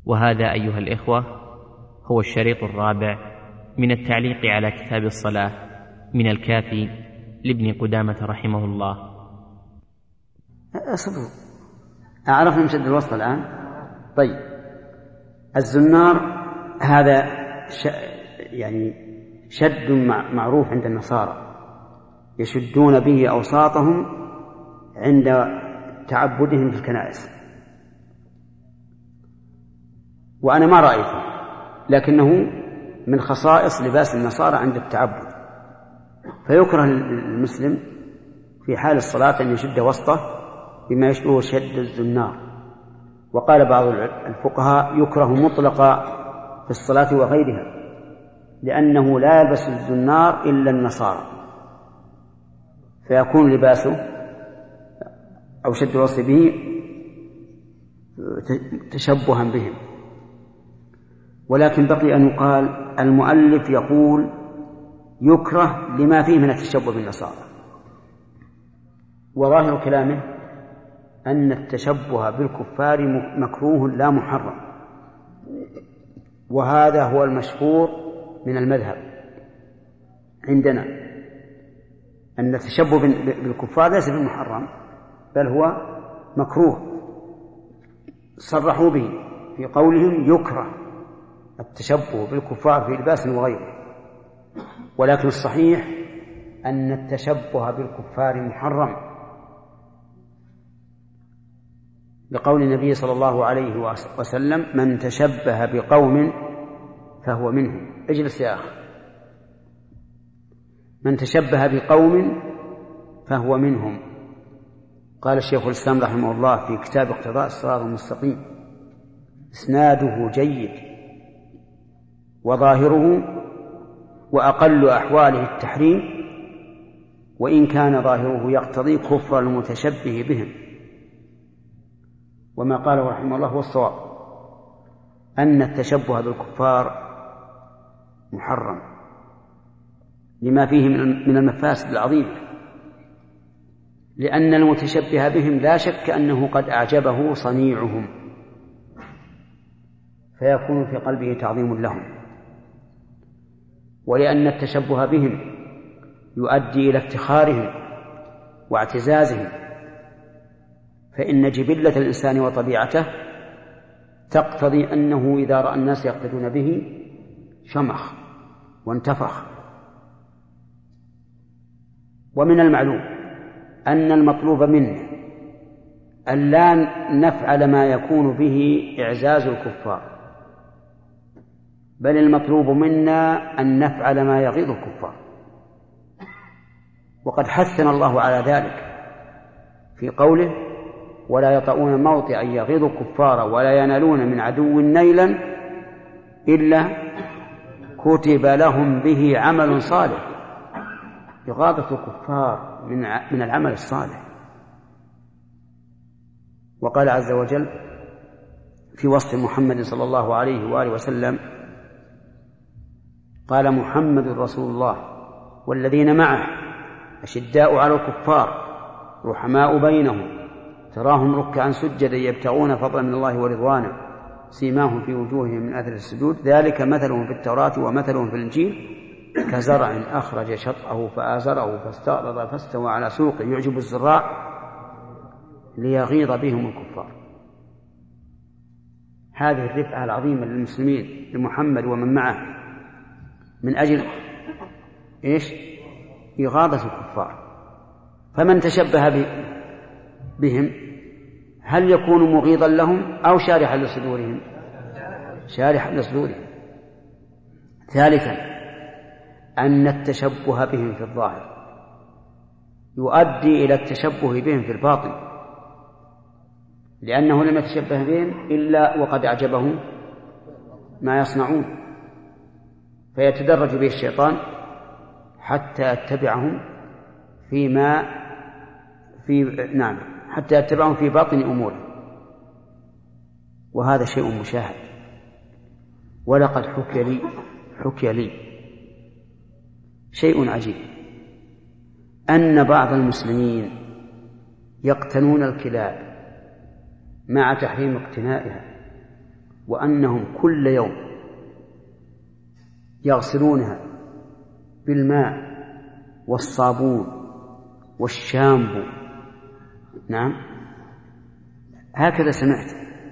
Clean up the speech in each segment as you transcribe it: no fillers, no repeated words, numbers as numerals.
وهذا أيها الإخوة هو الشريط الرابع من التعليق على كتاب الصلاة من الكافي لابن قدامة رحمه الله. أصبروا، أعرف نمشد الوسط الآن. طيب، الزنار هذا يعني شد معروف عند النصارى، يشدون به أوساطهم عند تعبدهم في الكنائس، وأنا ما رأيته، لكنه من خصائص لباس النصارى عند التعبد. فيكره المسلم في حال الصلاة أن يشد وسطه بما يشبه شد الزنار. وقال بعض الفقهاء يكره مطلقا في الصلاة وغيرها، لأنه لا يلبس الزنار إلا النصارى، فيكون لباسه أو شد الوسط به تشبها بهم. ولكن بقي أن يقال المؤلف يقول يكره لما فيه من التشبه بالنصارى، وظاهر كلامه أن التشبه بالكفار مكروه لا محرم، وهذا هو المشهور من المذهب عندنا، أن التشبه بالكفار ليس بمحرم بل هو مكروه، صرحوا به في قولهم يكره التشبه بالكفار في لباس وغيره. ولكن الصحيح أن التشبه بالكفار محرم، لقول النبي صلى الله عليه وسلم من تشبه بقوم فهو منهم. اجلس يا أخي. من تشبه بقوم فهو منهم. قال الشيخ الإسلام رحمه الله في كتاب اقتضاء الصراط المستقيم إسناده جيد وظاهره وأقل أحواله التحريم، وإن كان ظاهره يقتضي كفر المتشبه بهم. وما قاله رحمه الله هو الصواب، أن التشبه بالكفار محرم لما فيه من المفاسد العظيمة، لأن المتشبه بهم لا شك أنه قد أعجبه صنيعهم، فيكون في قلبه تعظيم لهم، ولأن التشبه بهم يؤدي إلى افتخارهم واعتزازهم، فإن جبلة الإنسان وطبيعته تقتضي أنه إذا رأى الناس يقتدون به شمخ وانتفخ. ومن المعلوم أن المطلوب منا أن لا نفعل ما يكون به إعزاز الكفار، بل المطلوب منا أن نفعل ما يغيظ الكفار. وقد حثنا الله على ذلك في قوله ولا يطؤون موطئا يغيظ الكفار ولا ينالون من عدو نيلا إلا كتب لهم به عمل صالح. إغاظة الكفار من العمل الصالح. وقال عز وجل في وصف محمد صلى الله عليه وآله وسلم قال محمد رسول الله والذين معه أشداء على الكفار رحماء بينهم تراهم ركعا سجدا يبتغون فضلا من الله ورضوانه سيماهم في وجوههم من أثر السجود ذلك مثلهم في التوراة ومثلهم في الإنجيل كزرع أخرج شطأه فآزره فاستغلظ فاستوى على سوقه يعجب الزراع ليغيظ بهم الكفار. هذه الرفعة العظيمة للمسلمين لمحمد ومن معه من أجل إيش؟ إغاظة الكفار. فمن تشبه بهم هل يكون مغيظا لهم أو شارحا لصدورهم؟ شارحا لصدورهم. ثالثا أن التشبه بهم في الظاهر يؤدي إلى التشبه بهم في الباطن، لأنه لم يتشبه بهم إلا وقد أعجبه ما يصنعون، فيتدرج به الشيطان حتى يتبعهم حتى يتبعهم في باطن أموره. وهذا شيء مشاهد. ولقد حكي لي شيء عجيب، أن بعض المسلمين يقتنون الكلاب مع تحريم اقتنائها وأنهم كل يوم يغسلونها بالماء والصابون والشامبو. نعم، هكذا سمعت.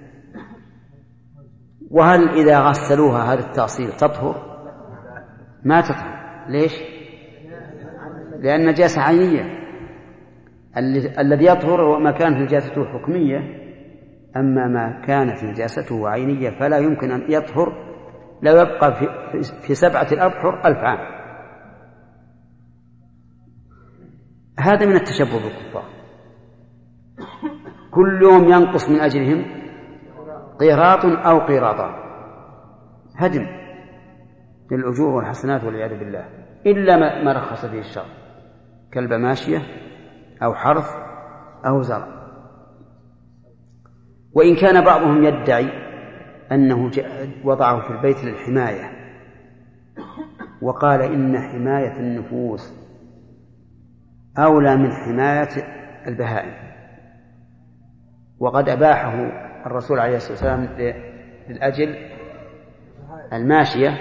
وهل إذا غسلوها هذا التغسيل تطهر؟ ما تطهر. ليش؟ لأن نجاسة عينية. الذي يطهر هو ما كانت نجاسته حكمية، أما ما كانت نجاسته عينية فلا يمكن أن يطهر، لو يبقى في 7 أبحر 1000 عام. هذا من التشبه بالكفار. كل يوم ينقص من أجلهم قيراط أو قيراطان، هدم للأجور والحسنات والعياذ بالله، إلا ما رخص فيه الشرع كالبماشية أو حرث أو زرع. وإن كان بعضهم يدعي أنه وضعه في البيت للحماية، وقال إن حماية النفوس أولى من حماية البهائم، وقد أباحه الرسول عليه الصلاة والسلام للأجل الماشية،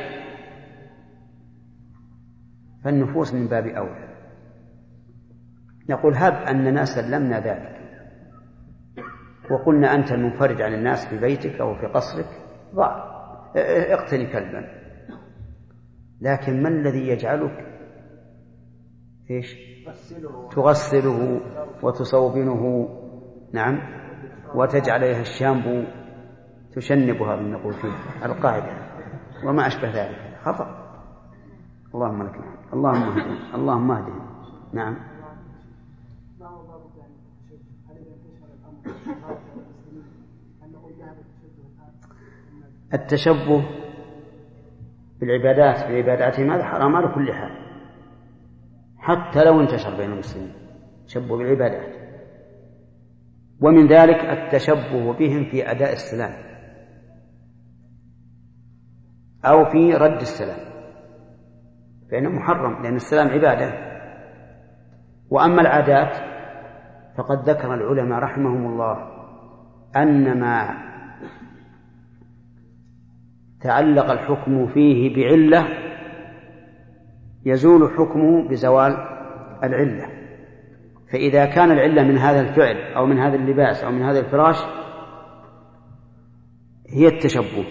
فالنفوس من باب أولى. نقول هب أننا سلمنا ذلك وقلنا أنت المنفرد عن الناس في بيتك أو في قصرك، ضع اقتني كلبا، لكن ما الذي يجعلك تغسله وتصوبنه؟ نعم، وتجعل عليها الشامبو تشنبها من نقول فيه القاعدة وما أشبه ذلك، خطأ. اللهم لك الحمد. اللهم اهدنا. نعم. التشبه بالعبادات بعباداتهم هذا حرام على كل حال، حتى لو انتشر بين المسلمين تشبه بالعبادات. ومن ذلك التشبه بهم في أداء السلام أو في رد السلام، فإنه محرم لأن السلام عبادة. وأما العادات فقد ذكر العلماء رحمهم الله أن ما تعلق الحكم فيه بعلة يزول حكمه بزوال العلة. فإذا كان العلة من هذا الفعل أو من هذا اللباس أو من هذا الفراش هي التشبه،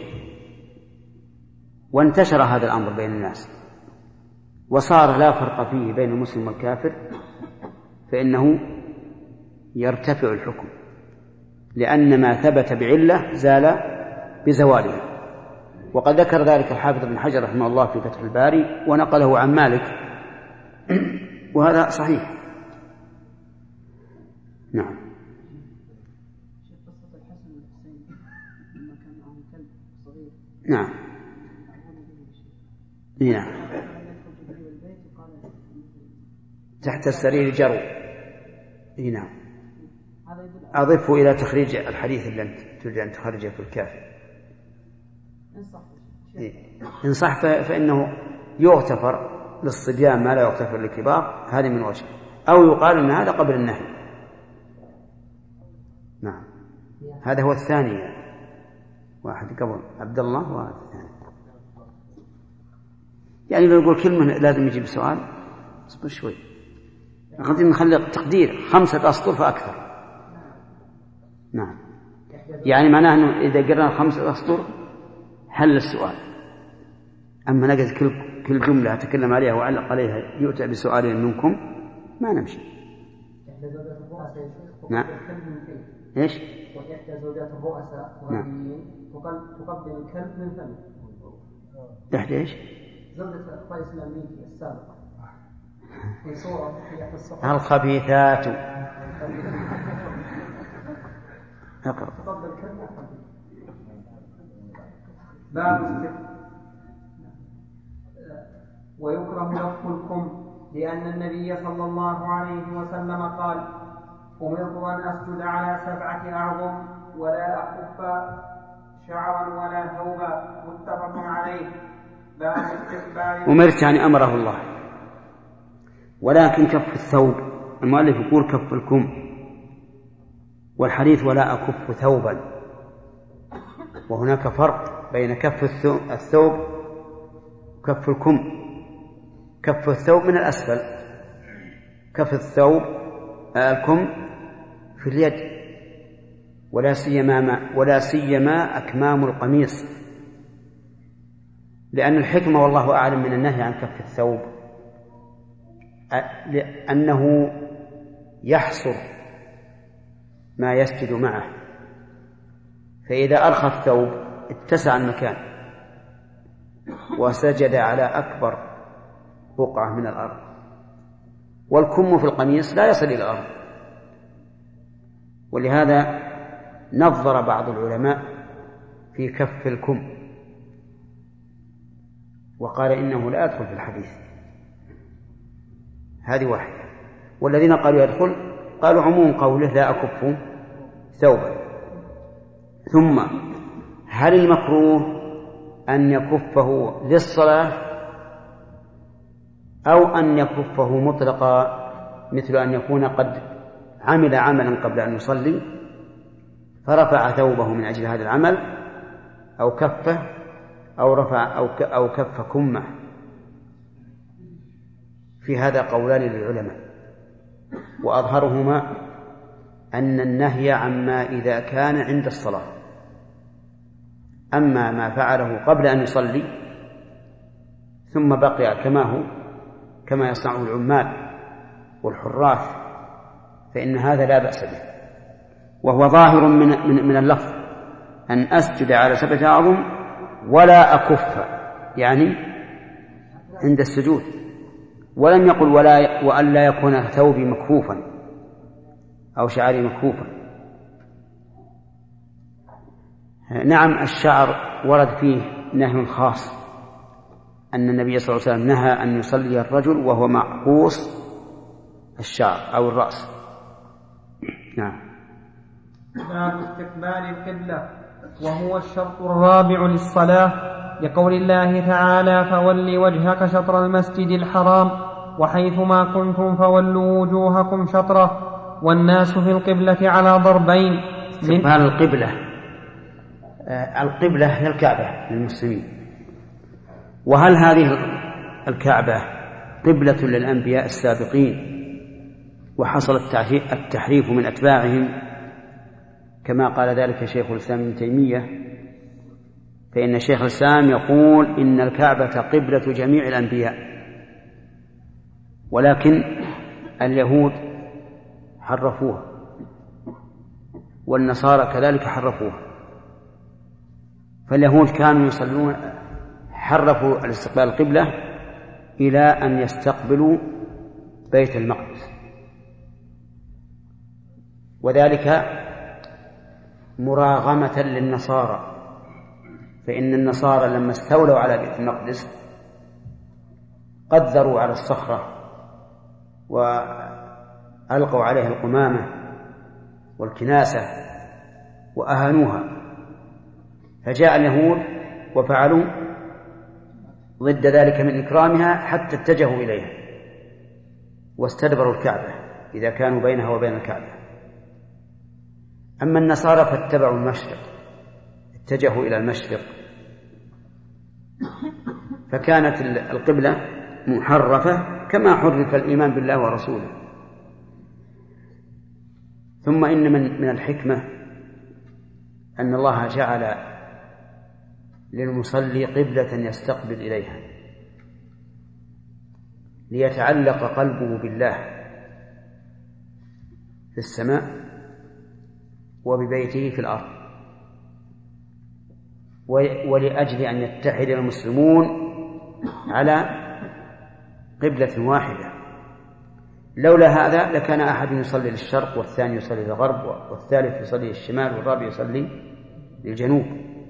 وانتشر هذا الأمر بين الناس وصار لا فرق فيه بين المسلم والكافر، فإنه يرتفع الحكم، لأن ما ثبت بعلة زال بزواله. وقد ذكر ذلك الحافظ بن حجر رحمه الله في فتح الباري ونقله عن مالك، وهذا صحيح. نعم. نعم. نعم. تحت السرير جروا. نعم. أضفه إلى تخريج الحديث اللي تريد أن تخرجه في الكافي. إن صح فإنه يغتفر للصبيان ما لا يغتفر للكبار، هذه من وجه، أو يقال أن هذا قبل النهي. نعم. هذا هو الثاني، واحد قبل عبد الله وهذا الثاني. يعني لو نقول كلمة لازم يجيب سؤال، اصبر شوي، قد نخلي تقدير 5 أسطر فأكثر. نعم. يعني معناه أنه إذا قرأنا 5 أسطر حل السؤال، أما نجد كل جملة أتكلم عليها وأعلق عليها يؤتى بسؤال منكم ما نمشي. نعم. إيش؟ وإحدى زوجات الرؤساء والغنيين تقبل الكلب من فمه. إحدى إيش؟ زوجة الرئيس الأمريكي السابق في صورة في إحدى الصفحات. الخبيثات. اقرأ. تقبل الكلب من فمه. باب ويكره لف الكم، لأن النبي صلى الله عليه وسلم قال: أمرت أن أسجد على 7 أعظم ولا أكف شعرا ولا ثوبا. متفق عليه. باب استقبال. أمرت يعني أمره الله، ولكن كف الثوب المؤلف يقول كف الكم، والحديث ولا أكف ثوبا، وهناك فرق بين كف الثوب وكف الكم. كف الثوب من الأسفل، كف الثوب الكم في اليد، ولا سيما أكمام القميص، لأن الحكمة والله أعلم من النهي عن كف الثوب لأنه يحصر ما يسجد معه، فإذا أرخى الثوب اتسع المكان وسجد على أكبر بقعة من الأرض، والكم في القميص لا يصل إلى الأرض. ولهذا نظر بعض العلماء في كف الكم وقال إنه لا يدخل في الحديث. هذه واحدة. والذين قالوا يدخل قالوا عموم قوله لا أكف ثوبا. ثم هل المكروه أن يكفه للصلاة أو أن يكفه مطلقا، مثل أن يكون قد عمل عملا قبل أن يصلي فرفع ثوبه من أجل هذا العمل، أو كفه، أو رفع أو كف كمه؟ في هذا قولان للعلماء، وأظهرهما أن النهي عما إذا كان عند الصلاة. أما ما فعله قبل أن يصلي ثم بقي كما هو كما يصنعه العمال والحراث فإن هذا لا بأس به، وهو ظاهر من اللفظ أن أسجد على 7 أعظم ولا أكف، يعني عند السجود، ولم يقل وأن لا يكون ثوبي مكفوفا أو شعري مكفوفا. نعم الشعر ورد فيه نهي خاص، أن النبي صلى الله عليه وسلم نهى أن يصلي الرجل وهو معقوص الشعر أو الرأس. نعم. باب استقبال القبلة، وهو الشرط الرابع للصلاة، لقول الله تعالى فول وجهك شطر المسجد الحرام وحيثما كنتم فولوا وجوهكم شطره. والناس في القبلة على ضربين. استقبال القبلة، القبلة هي الكعبة للمسلمين، وهل هذه الكعبة قبلة للأنبياء السابقين وحصل التحريف من أتباعهم كما قال ذلك شيخ الإسلام ابن تيمية؟ فإن شيخ الإسلام يقول إن الكعبة قبلة جميع الأنبياء، ولكن اليهود حرفوها والنصارى كذلك حرفوها. فاليهود كانوا يصلون حرفوا الاستقبال القبلة إلى أن يستقبلوا بيت المقدس، وذلك مراغمة للنصارى، فإن النصارى لما استولوا على بيت المقدس قدروا على الصخرة وألقوا عليها القمامة والكناسة وأهانوها، فجاء اليهود وفعلوا ضد ذلك من إكرامها حتى اتجهوا إليها واستدبروا الكعبة إذا كانوا بينها وبين الكعبة. أما النصارى فاتبعوا المشرق، اتجهوا إلى المشرق، فكانت القبلة محرفة كما حرف الإيمان بالله ورسوله. ثم إن من الحكمة أن الله جعل للمصلي قبلة يستقبل إليها ليتعلق قلبه بالله في السماء وببيته في الأرض، ولأجل أن يتحد المسلمون على قبلة واحدة. لولا هذا لكان أحد يصلي للشرق والثاني يصلي للغرب والثالث يصلي للشمال والرابع يصلي للجنوب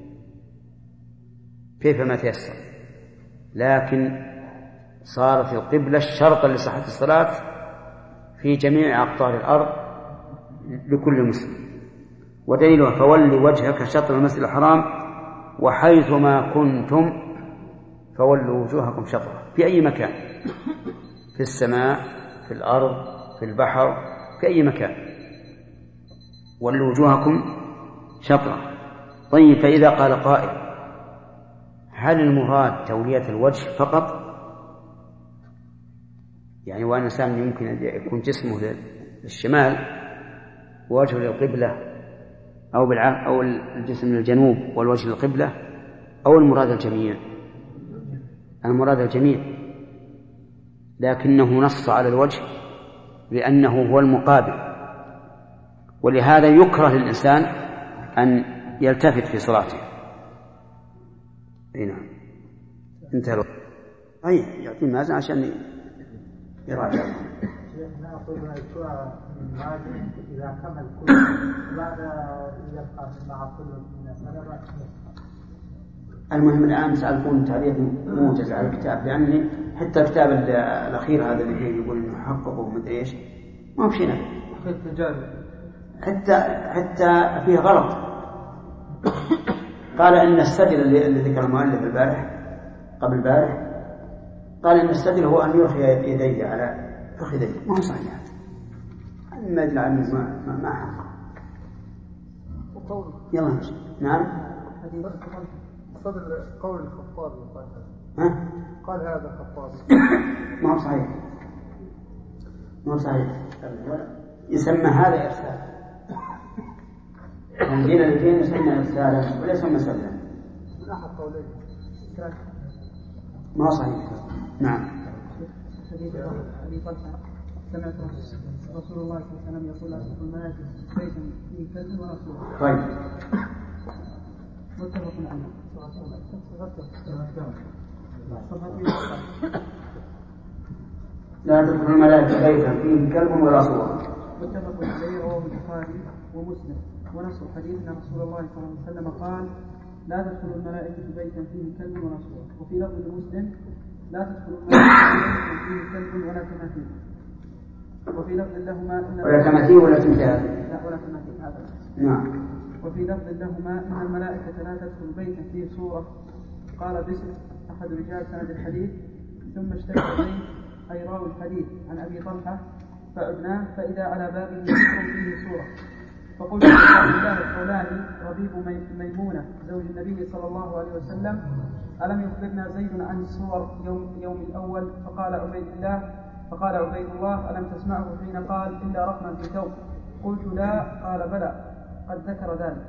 كيفما تيسر، لكن صارت القبلة شرطا لصحة الصلاة في جميع أقطار الأرض لكل مسلم. ودليله فول وجهك شطر المسجد الحرام وحيثما كنتم فولوا وجوهكم شطره، في أي مكان، في السماء، في الأرض، في البحر، في أي مكان ولوا وجوهكم شطره. طيب، فإذا قال قائل هل المراد تولية الوجه فقط؟ يعني وأن الإنسان يمكن أن يكون جسمه للشمال ووجهه للقبلة، أو الجسم للجنوب والوجه للقبلة، أو المراد الجميع؟ المراد الجميع، لكنه نص على الوجه لأنه هو المقابل، ولهذا يكره للإنسان أن يلتفت في صلاته. نعم، انتهى. طيب يعطي مازن عشان يراجع. شيخنا أقول إذا كمل كل بعد يبقى مع كل من السلامة. المهم الآن سأكون تعليق موجز على الكتاب، لأني حتى الكتاب الأخير هذا اللي فيه يقول إنه حقق ومدري إيش ما في شيء، حتى فيه غلط. قال إن السدل اللي ذكر المؤلف قبل البارح، قال إن السدل هو أن يرخي يديه على فخذيه، ما هو صحيح. ما يدل على ما حق. يلا ماشي. نعم. صدر قول الخطابي قال هذا الخطابي ما هو صحيح. يسمى هذا إرسال. عندنا الاثنين يسمى إرسالا ولا يسمى سلا. من أحد قولين ما هو صحيح. نعم. حديث أبي طلحة سمعت رسول الله صلى الله عليه وسلم يقول: أشرف الملائكة بيتا فيه كلب ورسول. طيب. متفق عليه. لا تدخل الملائكة بيتا فيه كلب ورسول. متفق عليه، رواه البخاري ومسلم. ونص الحديث أن رسول الله صلى الله عليه وسلم قال: لا تدخل الملائكة بيتا فيه كلب ورسول. وفي لفظ مسلم: لا تدخل الملائكة بيتا فيه كلب ولا تماثيل. وفي لفظ لهما ولا تماثيل ولا تمثال. لا ولا تماثيل هذا. نعم. وفي لفظ لهما إن الملائكة لا تدخل بيتا فيه صورة. قال بسر أحد رجال سند الحديث: ثم اشتكى زيد أي راوي الحديث عن أبي طلحة فعدناه فإذا على بابه ذكر فيه صورة. فقلت لعبد الله الحولاني ربيب ميمونة زوج النبي صلى الله عليه وسلم: ألم يخبرنا زيد عن الصور يوم الأول؟ فقال عبيد الله: ألم تسمعه حين قال: إلا رقما في ثوب؟ قلت: لا. قال: بلى، قد ذكر ذلك.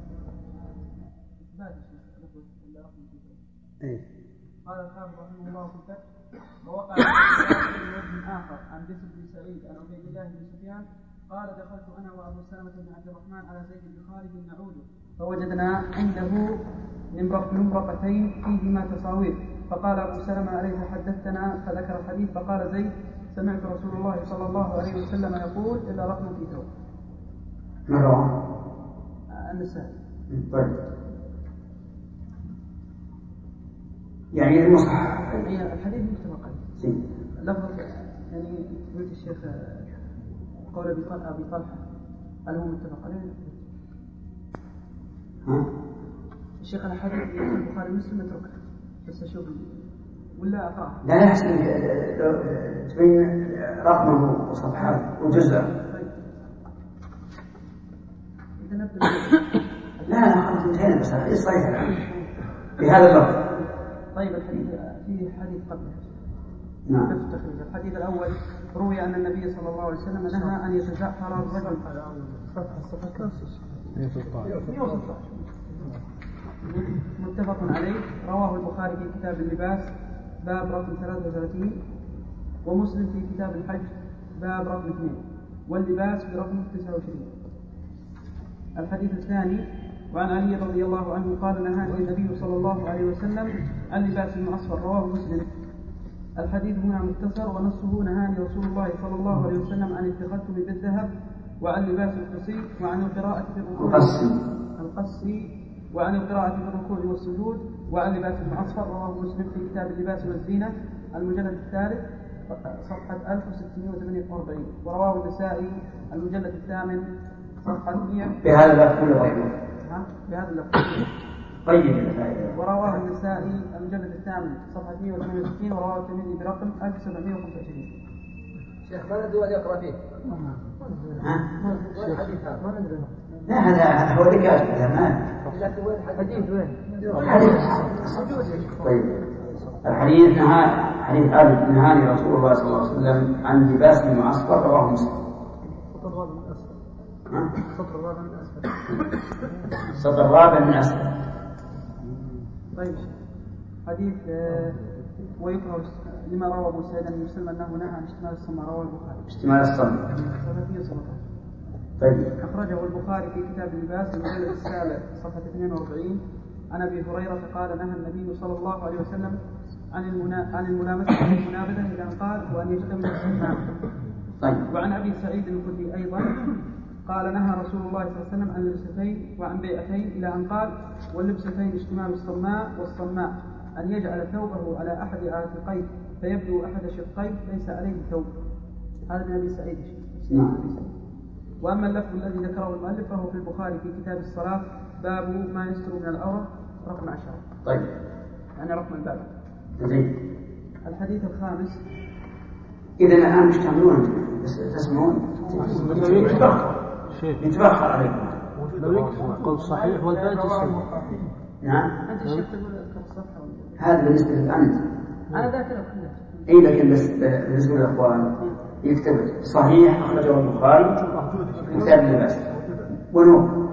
قال الحافظ رحمه الله في الفتح: ووقع في وجه آخر عن بسر بن سعيد عن عبيد الله بن سفيان قال: دخلت أنا وأبو سلمة بن عبد الرحمن على زيد بن خالد نعود، فوجدنا عنده نمرقتين فيهما تصاوير. فقال أبو سلمة: أليس حدثتنا؟ فذكر الحديث. فقال زيد: سمعت رسول الله صلى الله عليه وسلم يقول: إلا رقم في ثوب. النسائي. طيب. يعني المصحف الحديث متفق عليه. لفظ يعني قلت الشيخ قول أبي طلحة هل هو متفق عليه؟ الشيخ الحديث في البخاري ومسلم اتركه بس أشوف ولا أقرأ. لا يحسن تبين رقمه وصفحات وجزء. لا خلص انتهينا، بس الحديث صحيح الآن بهذا اللفظ. طيب الحديث فيه حديث قبله. نعم. الحديث الأول روي أن النبي صلى الله عليه وسلم نهى أن يتزعفر الرجل. متفق عليه، رواه البخاري في كتاب اللباس باب رقم 33، ومسلم في كتاب الحج باب رقم 2، واللباس برقم 29. الحديث الثاني وعن علي رضي الله عنه قال: نهى النبي صلى الله عليه وسلم عن لباس المعصفر، رواه مسلم. الحديث هنا مختصر، ونصه: نهاني رسول الله صلى الله عليه وسلم عن التختم بالذهب، وعن لباس القصي، وعن القراءة في الركوع وعن القراءة في الركوع والسجود، وعن لباس المعصفر، رواه مسلم في كتاب اللباس والزينة المجلد الثالث صفحة 1648، ورواه النسائي المجلد الثامن صفحة 100 بهذا اللفظ كله بهذا اللفظ. طيب. ورواه النسائي المجلد الثامن صفحة 168، ورواه الترمذي برقم 1725. شيخ ما ندري وين يقرأ فيه. الحديث هذا ما ندري. لا هذا هو ذكر هذا ما حديث وين؟ طيب الحديث حديث نهاني رسول الله صلى الله عليه وسلم عن لباس المعسكر رواه مسلم. السطر الرابع من أسفل. طيب حديث ويكره لما روى أبو سعيد بن مسلم أنه نهى عن اشتمال الصم رواه البخاري. اشتمال الصم. طيب. أخرجه البخاري في كتاب اللباس المجلد السابع صفحة 42 عن أبي هريرة قال نهى النبي صلى الله عليه وسلم عن الملامسة والمنابذة إلى أن قال وأن يجتمع الصنام. طيب. وعن أبي سعيد الخدري أيضا قال نهى رسول الله صلى الله عليه وسلم عن اللبستين وعن بيعتين إلى أن قال واللبستين اشتمال الصماء والصماء أن يجعل ثوبه على أحد عاتقيه فيبدو أحد شقيه ليس عليه ثوب. هذا من أبي سعيد. وأما اللفظ الذي ذكره المؤلف فهو في البخاري في كتاب الصلاة باب ما يستر من العورة رقم 10. طيب. يعني رقم الباب. طيب. الحديث الخامس. إذا الآن مش تعملون تسمعون؟ يتبخر عليكم. قول صحيح والباقي صحيح. نعم. أنت الشيخ تقول أذكر الصفحة. هذا بالنسبة للأنت. أنا ذاكرة كلها. إيه لكن بس بالنسبة للأخوان يكتب صحيح أخرجه البخاري كتاب اللباس ونور.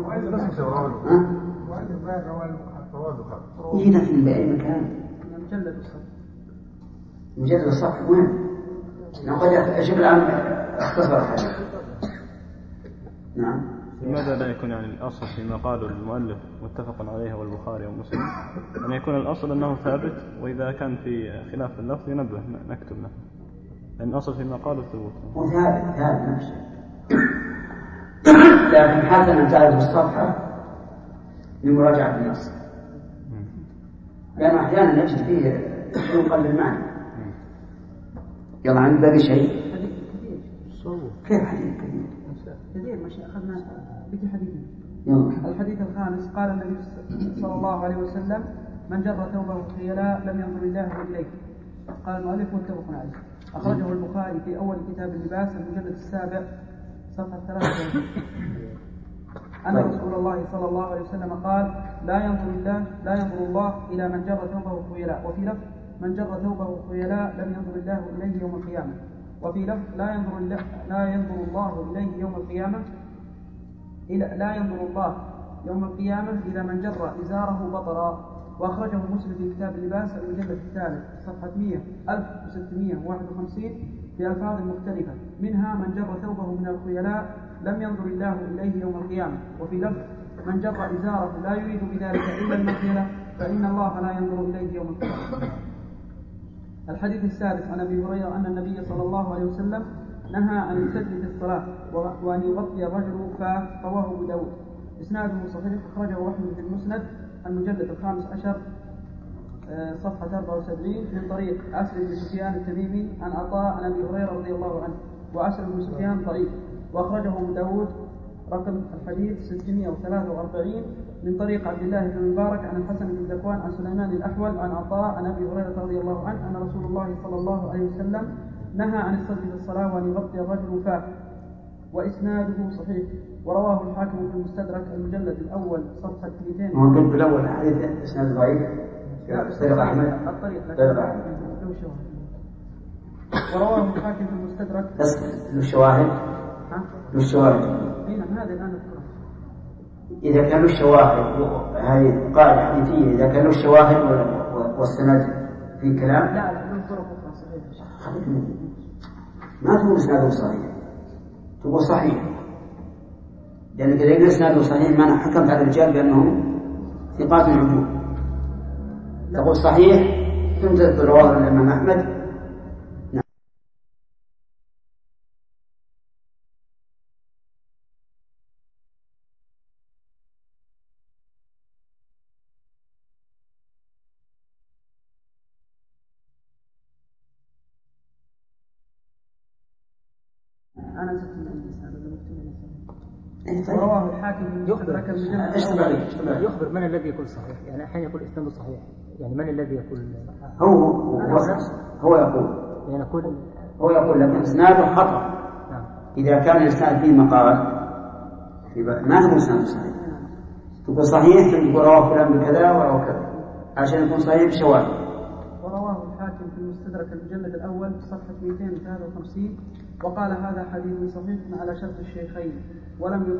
إيه لكن بأي مكان؟ مجلد الصفحة وين؟ نقول أشوف الآن اختصر الحديث. نعم. لماذا لا يكون يعني الأصل فيما قاله المؤلف متفق عليه والبخاري ومسلم أن يكون الأصل أنه ثابت وإذا كان في خلاف اللفظ ينبه نكتب له لأن الأصل فيما قاله الثبوت. ثابت نفسه. لكن حسن أن تعرف الصفحة لمراجعة النص لأن أحيانا نجد فيه ينقل المعنى. يلا عند باقي شيء. كيف حديث كثير مش أخذنا بك حديث. الحديث الخامس قال النبي صلى الله عليه وسلم من جر ثوبه خيلاء لم ينظر الله إليه. قال المؤلف متفق عليه. أخرجه البخاري في أول كتاب اللباس المجلد السابع صفحة 23 أن رسول الله صلى الله عليه وسلم قال لا ينظر الله إلى من جر ثوبه خيلاء. وفي لفظ من جر ثوبه خيلاء لم ينظر الله إليه يوم القيامة. وفي لفظ لا ينظر الله إليه يوم القيامة لا ينظر الله يوم القيامة إلى من جر إزاره بطرا. وأخرجه مسلم في كتاب اللباس المجلد الثالث صفحة 1651 بألفاظ مختلفة منها من جر ثوبه من الخيلاء لم ينظر الله إليه يوم القيامة. وفي لفظ من جر إزاره لا يريد بذلك إلا المخيلة فإن الله لا ينظر إليه يوم القيامة. الحديث السادس عن أبي هريرة أن النبي صلى الله عليه وسلم نهى عن السجد في الصلاة وأن يغطي الرجل فاه رواه أبو داود. إسناده صحيح. أخرجه أحمد في المسند المجلد 15 صفحة 74 من طريق أسلم بن سفيان التميمي عن عطاء عن أبي هريرة رضي الله عنه. وأسلم بن سفيان ضعيف. وأخرجه أبو داود رقم الحديث 643 من طريق عبد الله بن المبارك عن الحسن بن ذكوان عن سليمان الأحول عن عطاء عن أبي هريرة رضي الله عنه أن رسول الله صلى الله عليه وسلم نهى عن السجد في الصلاة وأن يغطي الرجل فاه. وإسناده صحيح. ورواه الحاكم في المستدرك المجلد الأول صفحة 200. هو قلت بالأول حديث إسناد ضعيف. طريق أحمد. ورواه الحاكم في المستدرك. بس للشواهد. هذا الآن إذا كانوا الشواهد هذه قاعدة حديثية إذا كانوا الشواهد والسند في كلام لا ننظر أخرى صحيح. ما تقول إسناده صحيح تقول صحيح لأنك إذا قلت إسناده صحيح ما حكمت على الرجال بأنهم ثقات العدول. تقول صحيح تنزل رواه الإمام أحمد. أنا زدت من رواه الحاكم يخبر من الذي يقول صحيح يعني أحيانا يقول إسناده صحيح يعني من الذي يقول هو يقول لكن إسناده خطأ. إذا كان الإسناد فيه مقال ما تقول سند صحيح، تقول صحيح تقول رواه فلان بكذا ورواه كذا عشان يكون صحيح بشواهد. ورواه الحاكم في المستدرك المجلد الأول صفحة 253 وقال هذا حديث صحيح على شرط الشيخين ولم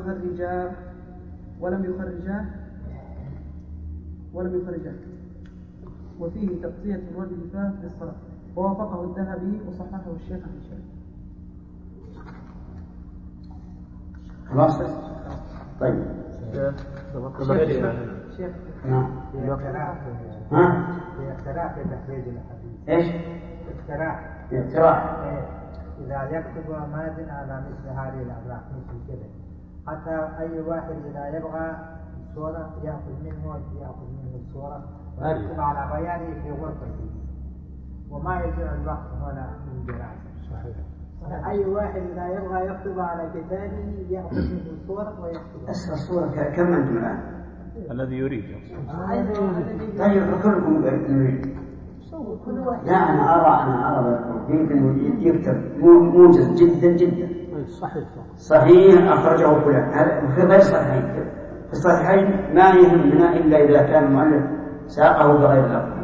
يخرجاه وفيه تغطية الرجل فات للصلاة ووافقه الذهبي وصححه الشيخ عن الشيخ. خلاص طيب شيخ نعم في اقتراح في تحريج الحديث. ايش؟ اقتراح إذا يكتب مازن على مثل هذه الأوراق مثل كذا حتى أي واحد إذا يبغى الصورة يأخذ منه الصورة ويكتب على بيانه في غرفته وما يرجع الوقت هنا من دراسة. صحيح. أي واحد إذا يبغى يكتب على كتابه يأخذ منه الصورة ويكتب. أسرع الصورة كم أنتم الآن؟ الذي يريد. طيب كلكم نريد. لا أنا أرى يمكن يكتب موجز جدا. صحيح أخرجه فلان هذا غير صحيح. في الصحيحين ما يهمنا إلا إذا كان المؤلف ساقه بغير لفظ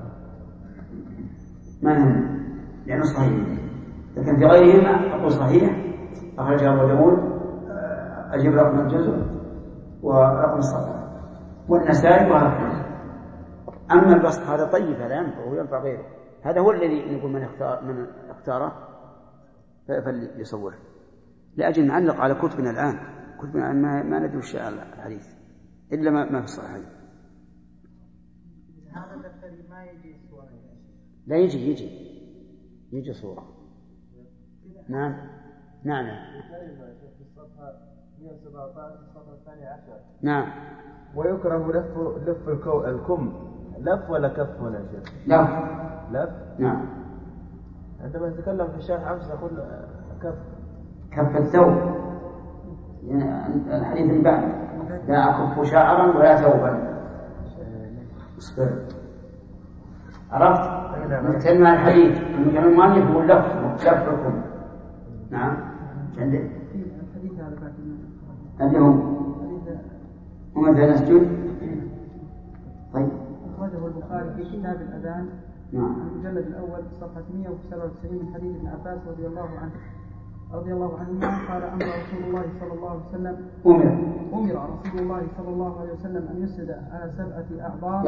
ما يهمنا لأنه صحيح. لكن في غيرهما أقول صحيح أخرجه أبو داود أجيب رقم الجزء ورقم الصفحة والنسائي وهكذا. أما البسط هذا طيب هذا ينفع وينفع غيره. هذا هو الذي نقول من اختاره فليصوره لأجل نعلق على كتبنا الآن. كتبنا الآن ما ندري وش الحديث إلا ما في الصحيح. هذا الدفتر ما يجي صورة. لا يجي صورة. نعم. في الصفحة 117 الصفحة 12. نعم. ويكره لف الكم. لف ولا كف هنا يا شيخ؟ لف. نعم. عندما نتكلم في الشرح أمس نقول كف الثوب يعني الحديث اللي بعد لا أكف شعرا ولا ثوبا. اصبر عرفت؟ نتكلم عن الحديث المجمع المؤلف هو لف الكم. نعم. عندك الحديث هذا عندهم وماذا نسجد؟ طيب. أخرجه البخاري في كتاب الأذان المجلد الأول صفحة 197 من حديث ابن عباس رضي الله عنهما قال أمر رسول الله صلى الله عليه وسلم أن يسجد على 7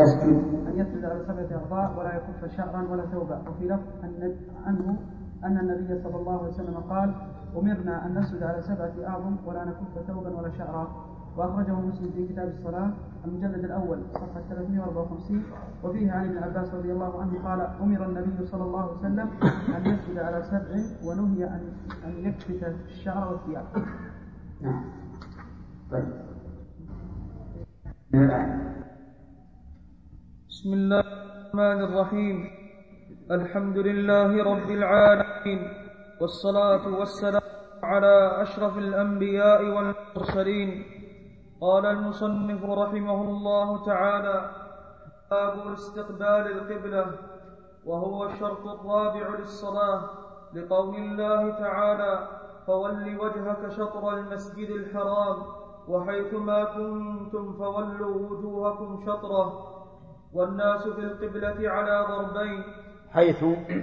أعضاء ولا يكف شعرا ولا ثوبا. وفي لفظ عنه أن النبي صلى الله عليه وسلم قال أمرنا أن نسجد على 7 أعظم ولا نكف ثوبا ولا شعرا. وأخرجه مسلم في كتاب الصلاة المجلد الأول صفحة 354 وفيه عن ابن عباس رضي الله عنه قال أمر النبي صلى الله عليه وسلم أن يسجد على 7 ونهي أن يكفت الشعر والثياب. طيب. بسم الله الرحمن الرحيم. الحمد لله رب العالمين والصلاة والسلام على أشرف الأنبياء والمرسلين. قال المصنف رحمه الله تعالى: باب استقبال القبلة، وهو الشرط الرابع للصلاة، لقول الله تعالى: فول وجهك شطر المسجد الحرام وحيثما كنتم فولوا وجوهكم شطره. والناس في القبلة على ضربين. حيث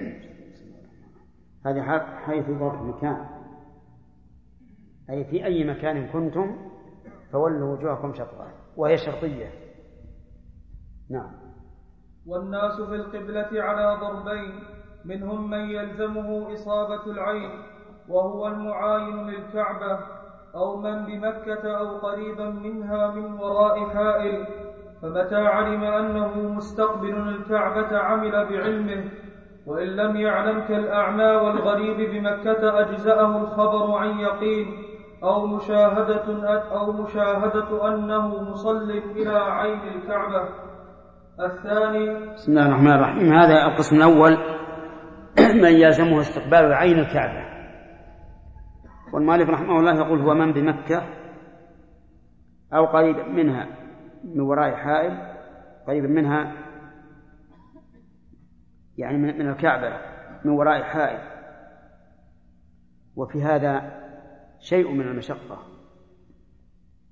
هذه حيث ظرف مكان، أي في أي مكان كنتم فولوا وجوهكم شطره، وهي شرطية. نعم. والناس في القبلة على ضربين، منهم من يلزمه إصابة العين وهو المعاين للكعبة، أو من بمكة أو قريبا منها من وراء حائل، فمتى علم أنه مستقبل الكعبة عمل بعلمه، وإن لم يعلم كالأعمى والغريب بمكة أجزأه الخبر عن يقين أو مشاهدة أنه مصل إلى عين الكعبة. الثاني. بسم الله الرحمن الرحيم. هذا القسم الأول من يلزمه استقبال عين الكعبة. والمؤلف رحمه الله يقول هو من بمكة أو قريب منها من وراء حائل، قريب منها يعني من الكعبة من وراء حائل. وفي هذا شيء من المشقة،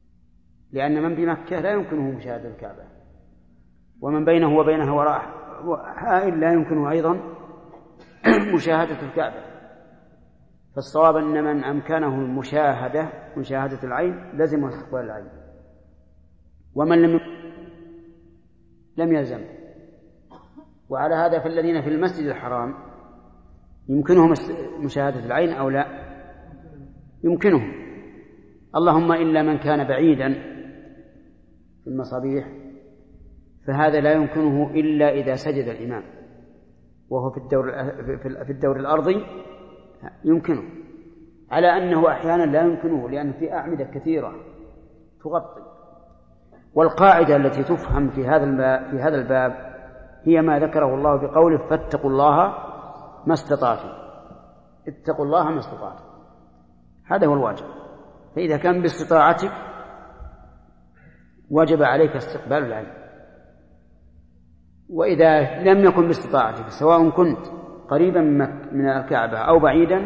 لأن من بمكة لا يمكنه مشاهدة الكعبة، ومن بينه وبينها وراء حائل لا يمكنه أيضا مشاهدة الكعبة. فالصواب أن من أمكنه مشاهدة العين لزم استقبال العين، ومن لم يلزم. وعلى هذا فالذين في المسجد الحرام يمكنهم مشاهدة العين أو لا؟ يمكنهم، اللهم إلا من كان بعيدا في المصابيح، فهذا لا يمكنه إلا إذا سجد الإمام وهو في الدور الأرضي يمكنه، على أنه أحيانا لا يمكنه لأن في أعمدة كثيرة تغطي. والقاعدة التي تفهم في هذا الباب هي ما ذكره الله بقوله فاتقوا الله ما استطعتم، اتقوا الله ما استطعتم، هذا هو الواجب. فإذا كان باستطاعتك وجب عليك استقبال العين، وإذا لم يكن باستطاعتك سواء كنت قريبا من الكعبة أو بعيدا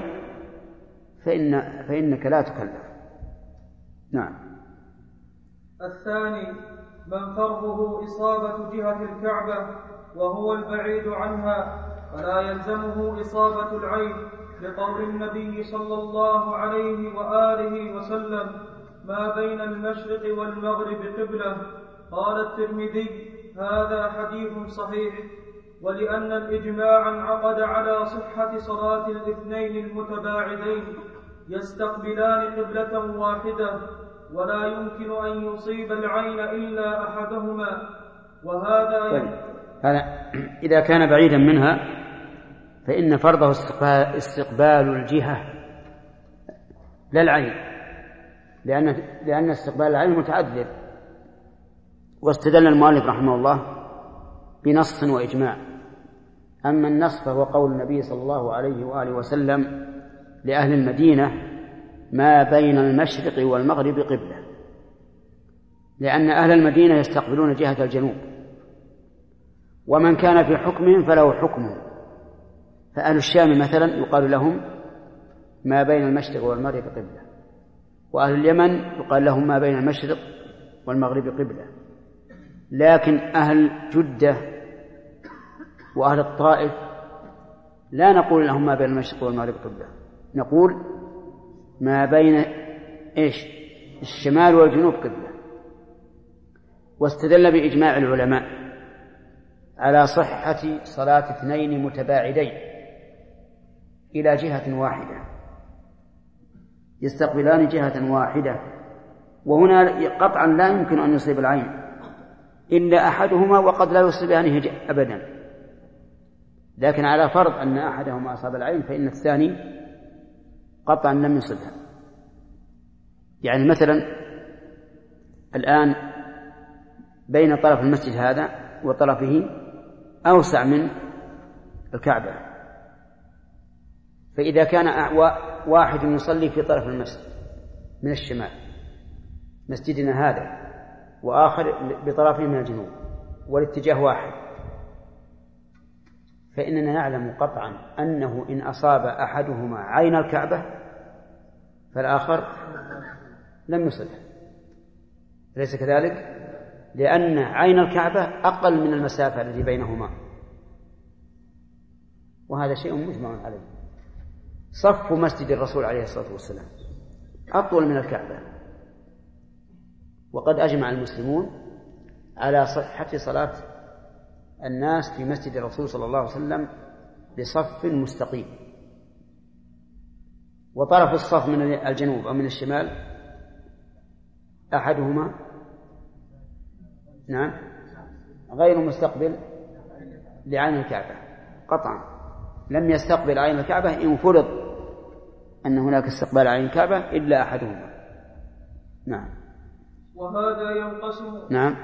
فإنك لا تكلف. نعم. الثاني من فرضه إصابة جهة الكعبة وهو البعيد عنها فلا يلزمه إصابة العين، لقول النبي صلى الله عليه وآله وسلم ما بين المشرق والمغرب قبلة. قال الترمذي هذا حديث صحيح. ولأن الإجماع انعقد على صحة صلاة الاثنين المتباعدين يستقبلان قبلة واحدة، ولا يمكن أن يصيب العين إلا أحدهما. وهذا هذا إذا كان بعيدا منها فإن فرضه استقبال الجهة لا العين، لأن استقبال العين متعذر. واستدل المؤلف رحمه الله بنص وإجماع. أما النص فهو قول النبي صلى الله عليه وآله وسلم لأهل المدينة ما بين المشرق والمغرب قبلة، لأن أهل المدينة يستقبلون جهة الجنوب، ومن كان في حكمهم فله حكمه. فأهل الشام مثلا يقال لهم ما بين المشرق والمغرب قبلة، وأهل اليمن يقال لهم ما بين المشرق والمغرب قبلة. لكن أهل جدة وأهل الطائف لا نقول لهم ما بين المشرق والمغرب قبلة، نقول ما بين الشمال والجنوب قبلة. واستدل بإجماع العلماء على صحة صلاة اثنين متباعدين إلى جهة واحدة، يستقبلان جهة واحدة، وهنا قطعا لا يمكن أن يصيب العين إلا أحدهما، وقد لا يصيبانه أبدا. لكن على فرض أن أحدهما أصاب العين فإن الثاني قطعا لم يصبها. يعني مثلا الآن بين طرف المسجد هذا وطرفه أوسع من الكعبة، فإذا كان واحد يصلي في طرف المسجد من الشمال مسجدنا هذا، وآخر بطرفه من الجنوب، والاتجاه واحد، فإننا نعلم قطعا أنه إن أصاب أحدهما عين الكعبة فالآخر لم يصبه، أليس كذلك؟ لأن عين الكعبة أقل من المسافة التي بينهما، وهذا شيء مجمع عليه. صف مسجد الرسول عليه الصلاة والسلام أطول من الكعبة، وقد أجمع المسلمون على صحة صلاة الناس في مسجد الرسول صلى الله عليه وسلم بصف مستقيم، وطرف الصف من الجنوب أو من الشمال أحدهما غير مستقبل لعين الكعبة قطعا، لم يستقبل عين الكعبة إن فرض أن هناك استقبال عين الكعبة إلا أحدهما. نعم. وهذا ينقسم. نعم.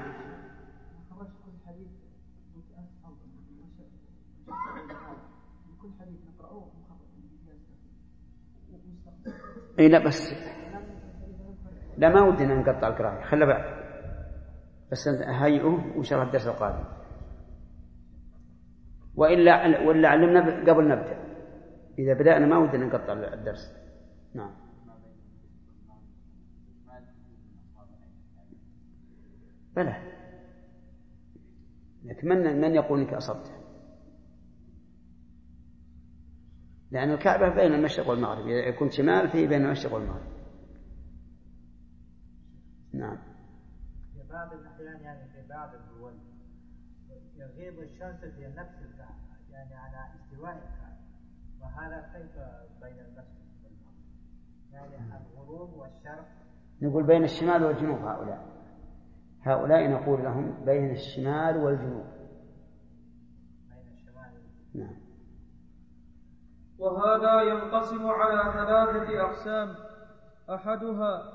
إيه لا بس لا ما ودنا نقطع القراءة، خلى بعد بس هيئه وإن شاء الله الدرس القادم، ولا علمنا قبل نبدأ. إذا بدأنا ما ودنا نقطع الدرس. نعم. بلى، لكن من يقول إنك أصبته؟ لأن الكعبة بين المشرق والمغرب، إذا يكون شمال فيه بين المشرق والمغرب. نعم. في بعض الأحيان يعني في بعض الدول يغيب الشمس في نفس الكعبة، يعني على استواء الكعبة، وهذا كيف بين المشرق والمغرب؟ يعني الغروب والشرق. نقول بين الشمال والجنوب. هؤلاء نقول لهم بين الشمال والجنوب. بين الشمال. نعم. وهذا ينقسم على 3 أقسام، أحدها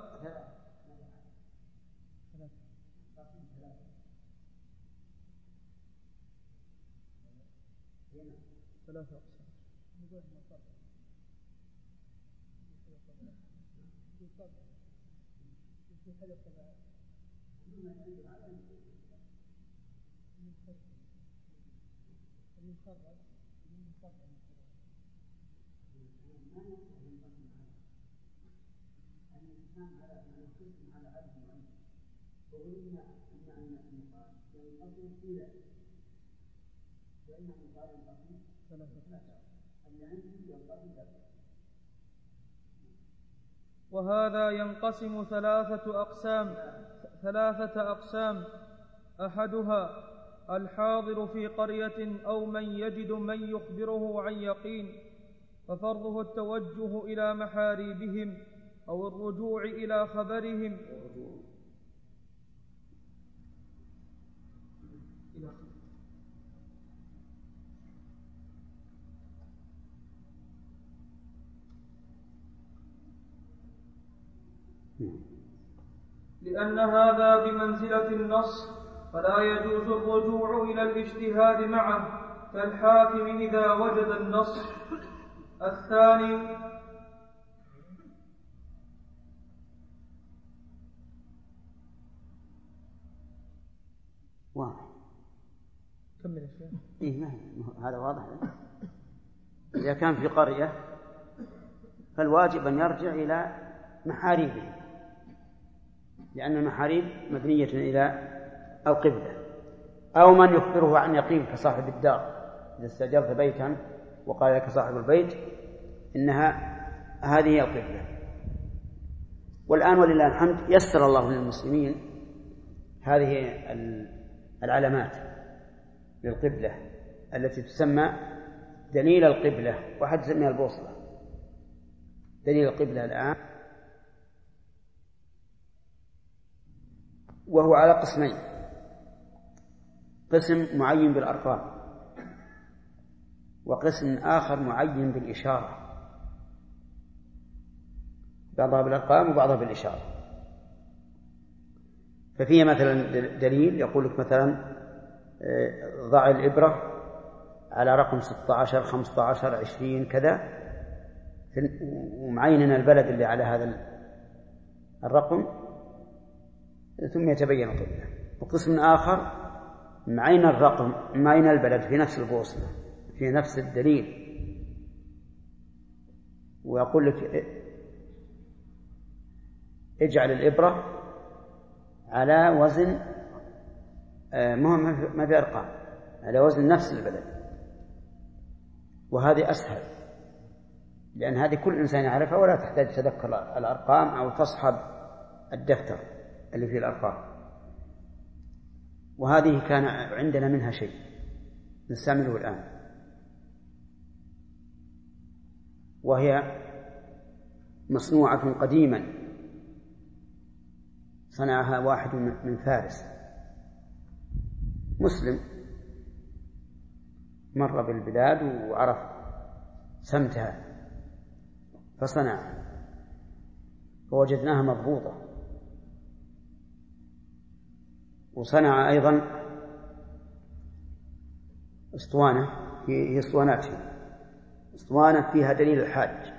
وهذا ينقسم 3 أقسام، أحدها الحاضر في قرية أو من يجد من يخبره عن يقين، ففرضه التوجه إلى محاريبهم أو الرجوع إلى خبرهم لأن هذا بمنزلة النص، فلا يجوز الرجوع إلى الاجتهاد معه كالحاكم إذا وجد النص. الثاني واضح. كمل يا شيخ. إيه هذا واضح. إذا كان في قرية فالواجب أن يرجع إلى محاريبه، لأن المحاريب مبنية إلى القبلة، أو من يخبره عن يقين كصاحب الدار. إذا استأجرت بيتا وقال لك صاحب البيت إنها هذه هي القبلة. والآن ولله الحمد يسر الله للمسلمين هذه العلامات للقبلة التي تسمى دليل القبلة، وحد يسميها البوصلة. دليل القبلة الآن وهو على قسمين: قسم معين بالأرقام، وقسم آخر معين بالإشارة، بعضها بالأرقام وبعضها بالإشارة. ففيه مثلا دليل يقول لك مثلا ضع الإبرة على رقم 16 15 20 كذا، ومعيننا البلد اللي على هذا الرقم، ثم يتبين القبلة. وقسم آخر معين الرقم معين البلد في نفس البوصلة في نفس الدليل، ويقول لك اجعل الإبرة على وزن ما في أرقام، على وزن نفس البلد. وهذه أسهل، لأن هذه كل إنسان يعرفها ولا تحتاج تذكر الأرقام أو تصحب الدفتر اللي فيه الأرقام. وهذه كان عندنا منها شيء نستعمله الآن، وهي مصنوعة قديما، صنعها واحد من فارس مسلم، مر بالبلاد وعرف سمتها فصنع، فوجدناها مضبوطة. وصنع أيضا اسطوانة، هي اسطوانات، اسطوانة فيها دليل الحاج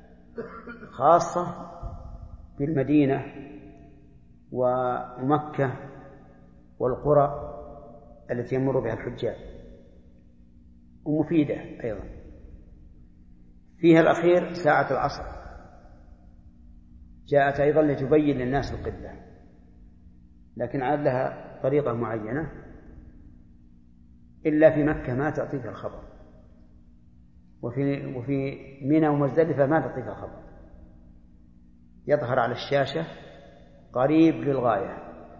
خاصة بالمدينة ومكة والقرى التي يمر بها الحجاج، ومفيدة أيضا. فيها الأخير ساعة العصر، جاءت أيضا لتبين للناس القبلة، لكن عاد لها طريقة معينة إلا في مكة ما تعطيك الخبر، وفي منى ومزدلفة ما تعطيك الخبر، يظهر على الشاشة قريب للغاية.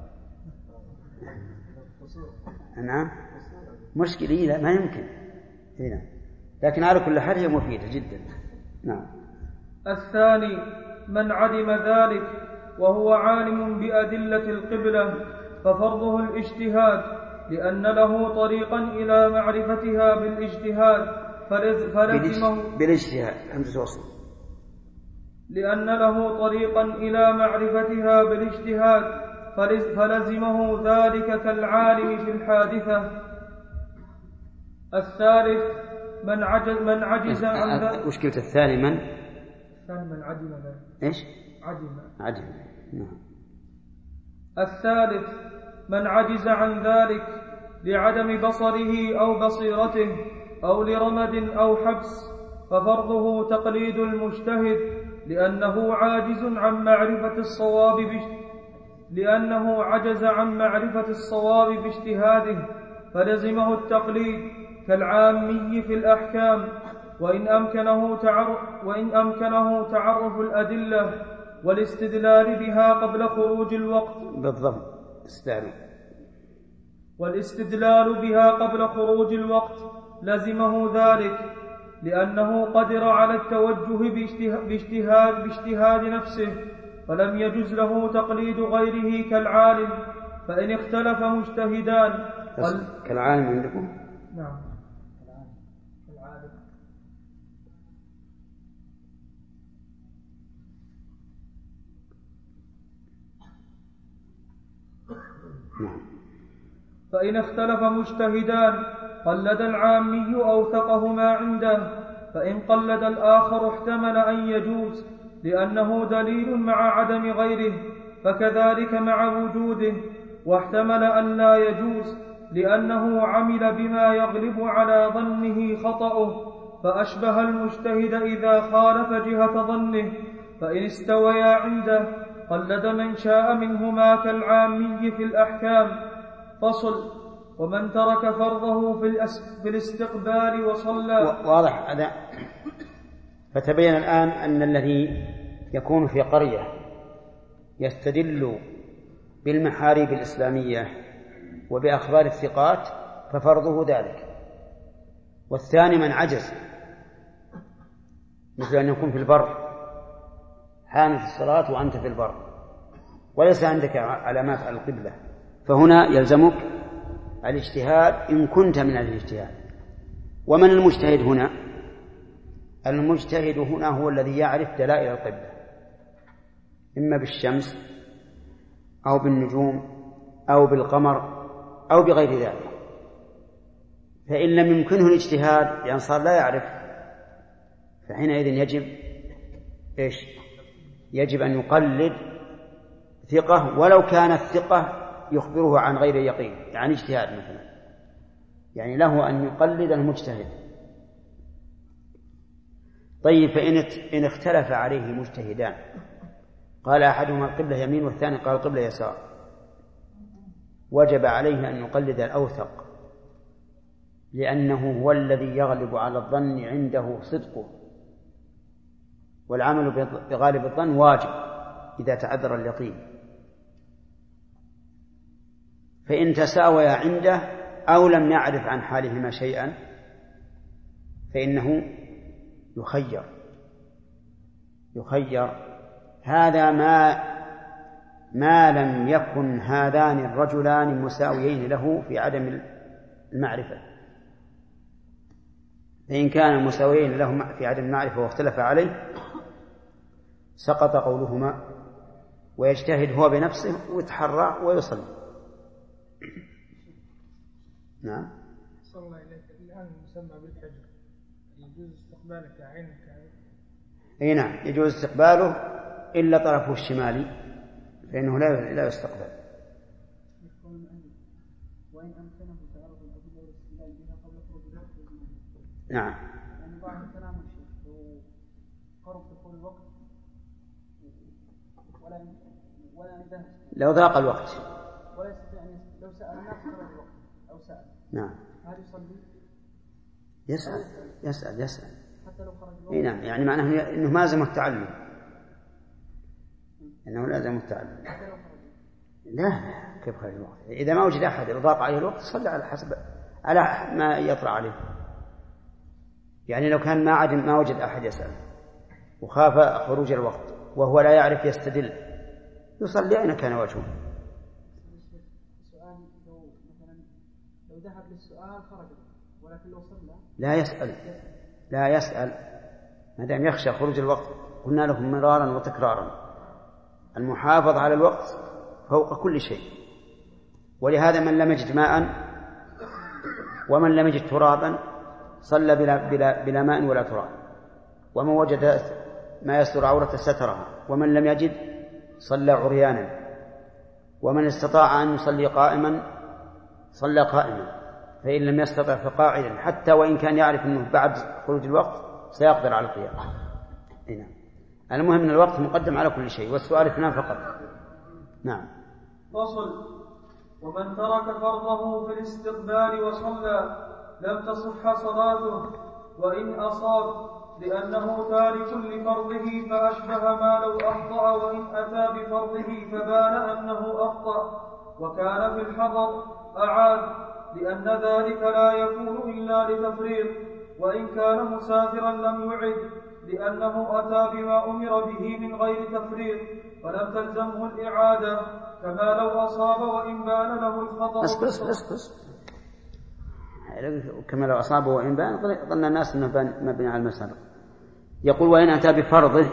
نعم مشكلة، لا ما يمكن هنا، لكن على كل حال هي مفيدة جدا. نعم. الثاني من عدم ذلك وهو عالم بأدلة القبلة ففرضه الاجتهاد، لأن له طريقا إلى معرفتها بالاجتهاد فلزمه لأن له طريقا إلى معرفتها بالاجتهاد فلزمه ذلك كالعالم في الحادثة. الثالث من عجز عن ذلك. وش قلت الثاني؟ من عدم ذلك. إيش؟ عدم. نعم. الثالث من عجز عن ذلك لعدم بصره أو بصيرته أو لرمد أو حبس ففرضه تقليد المجتهد، لأنه عجز عن معرفة الصواب باجتهاده فلزمه التقليد كالعامي في الأحكام، وإن أمكنه تعرف الأدلة والاستدلال بها قبل خروج الوقت. بالضبط. والاستدلال بها قبل خروج الوقت لزمه ذلك، لأنه قدر على التوجه باجتهاد نفسه، فلم يجز له تقليد غيره كالعالم. فإن اختلف مجتهدان كالعالم عندكم؟ نعم. فإن اختلف مجتهدان قلد العامي أوثقهما عنده، فإن قلد الآخر احتمل أن يجوز لأنه دليل مع عدم غيره، فكذلك مع وجوده، واحتمل أن لا يجوز لأنه عمل بما يغلب على ظنه خطأه، فأشبه المجتهد إذا خالف جهة ظنه. فإن استويا عنده قلد من شاء منهما كالعامي في الأحكام. فصل. ومن ترك فرضه في الاستقبال وصلى. واضح هذا. فتبين الآن أن الذي يكون في قرية يستدل بالمحاريب الإسلامية وبأخبار الثقات ففرضه ذلك. والثاني من عجز، مثل أن يكون في البر حانت الصلاة وأنت في البر وليس عندك علامات على القبلة، فهنا يلزمك الاجتهاد إن كنت من الاجتهاد. ومن المجتهد هنا؟ المجتهد هنا هو الذي يعرف دلائل القبلة، إما بالشمس أو بالنجوم أو بالقمر أو بغير ذلك. فإن لم يمكنه الاجتهاد يعني صار لا يعرف، فحينئذ يجب أن يقلد ثقة، ولو كان الثقة يخبره عن غير يقين، يعني اجتهاد مثلا، يعني له أن يقلد المجتهد. طيب فإن اختلف عليه مجتهدان، قال أحدهما القبلة يمين والثاني قال القبلة يسار، وجب عليه أن يقلد الأوثق، لأنه هو الذي يغلب على الظن عنده صدقه، والعمل بغالب الظن واجب إذا تعذر اليقين. فإن تساويا عنده أو لم يعرف عن حالهما شيئا فإنه يخير. هذا ما لم يكن هذان الرجلان مساويين له في عدم المعرفة. فإن كان مساويين له في عدم المعرفة واختلف عليه سقط قولهما، ويجتهد هو بنفسه ويتحرى ويصلي. نعم. صلى الله إليك. الآن يسمى بالحجر، يجوز استقباله كعين أي نعم يجوز استقباله إلا طرفه الشمالي فإنه لا يستقبل. وإن أمكنه تعرض الأدلة والاستدلال بها قبل خروج الوقت. نعم. يعني بعض كلام الشيخ لو قرب دخول الوقت ولا ندهش، لو ضاق الوقت ولا يستطيع سأل الناس قبل الوقت أو سأل نعم هل يصلي؟ يسأل حتى لو خرج الوقت؟ نعم، يعني معناه أنه ما لازم التعلم، أنه لازم التعلم. لا كيف خرج الوقت؟ إذا ما وجد أحد إضاق عليه الوقت صلى على ما يطرأ عليه. يعني لو كان ما وجد أحد يسأل وخاف خروج الوقت وهو لا يعرف يستدل يصلي أين كان وجهه. السؤال لو ذهب للسؤال خرج، ولكن لو صلى لا يسأل ما دام يخشى خروج الوقت. قلنا لهم مرارا وتكرارا المحافظة على الوقت فوق كل شيء. ولهذا من لم يجد ماء ومن لم يجد ترابا صلى بلا ماء ولا تراب، ومن وجد ما يستر عورة سترها، ومن لم يجد صلى عريانا، ومن استطاع أن يصلي قائما صلى قائما، فإن لم يستطع فقاعدا، حتى وإن كان يعرف أنه بعد خروج الوقت سيقدر على القيام. نعم. المهم أن الوقت مقدم على كل شيء، والسؤال اثنان فقط. نعم. فصل. ومن ترك فرضه في الاستقبال وصلى لم تصح صلاته وإن أصاب، لأنه تارك لفرضه فأشبه ما لو أخطأ، وإن أتى بفرضه فبان أنه أخطأ وكان في الحضر أعاد، لأن ذلك لا يكون إلا لتفريط، وإن كان مسافرا لم يعد، لأنه أتى بما أمر به من غير تفريط فلم تلزمه الإعادة، كما لو أصاب وإن بان له الخطأ. بس كما لو أصاب وإن بان ظن الناس أنه مبني على المسألة. يقول وإن أتى بفرضه،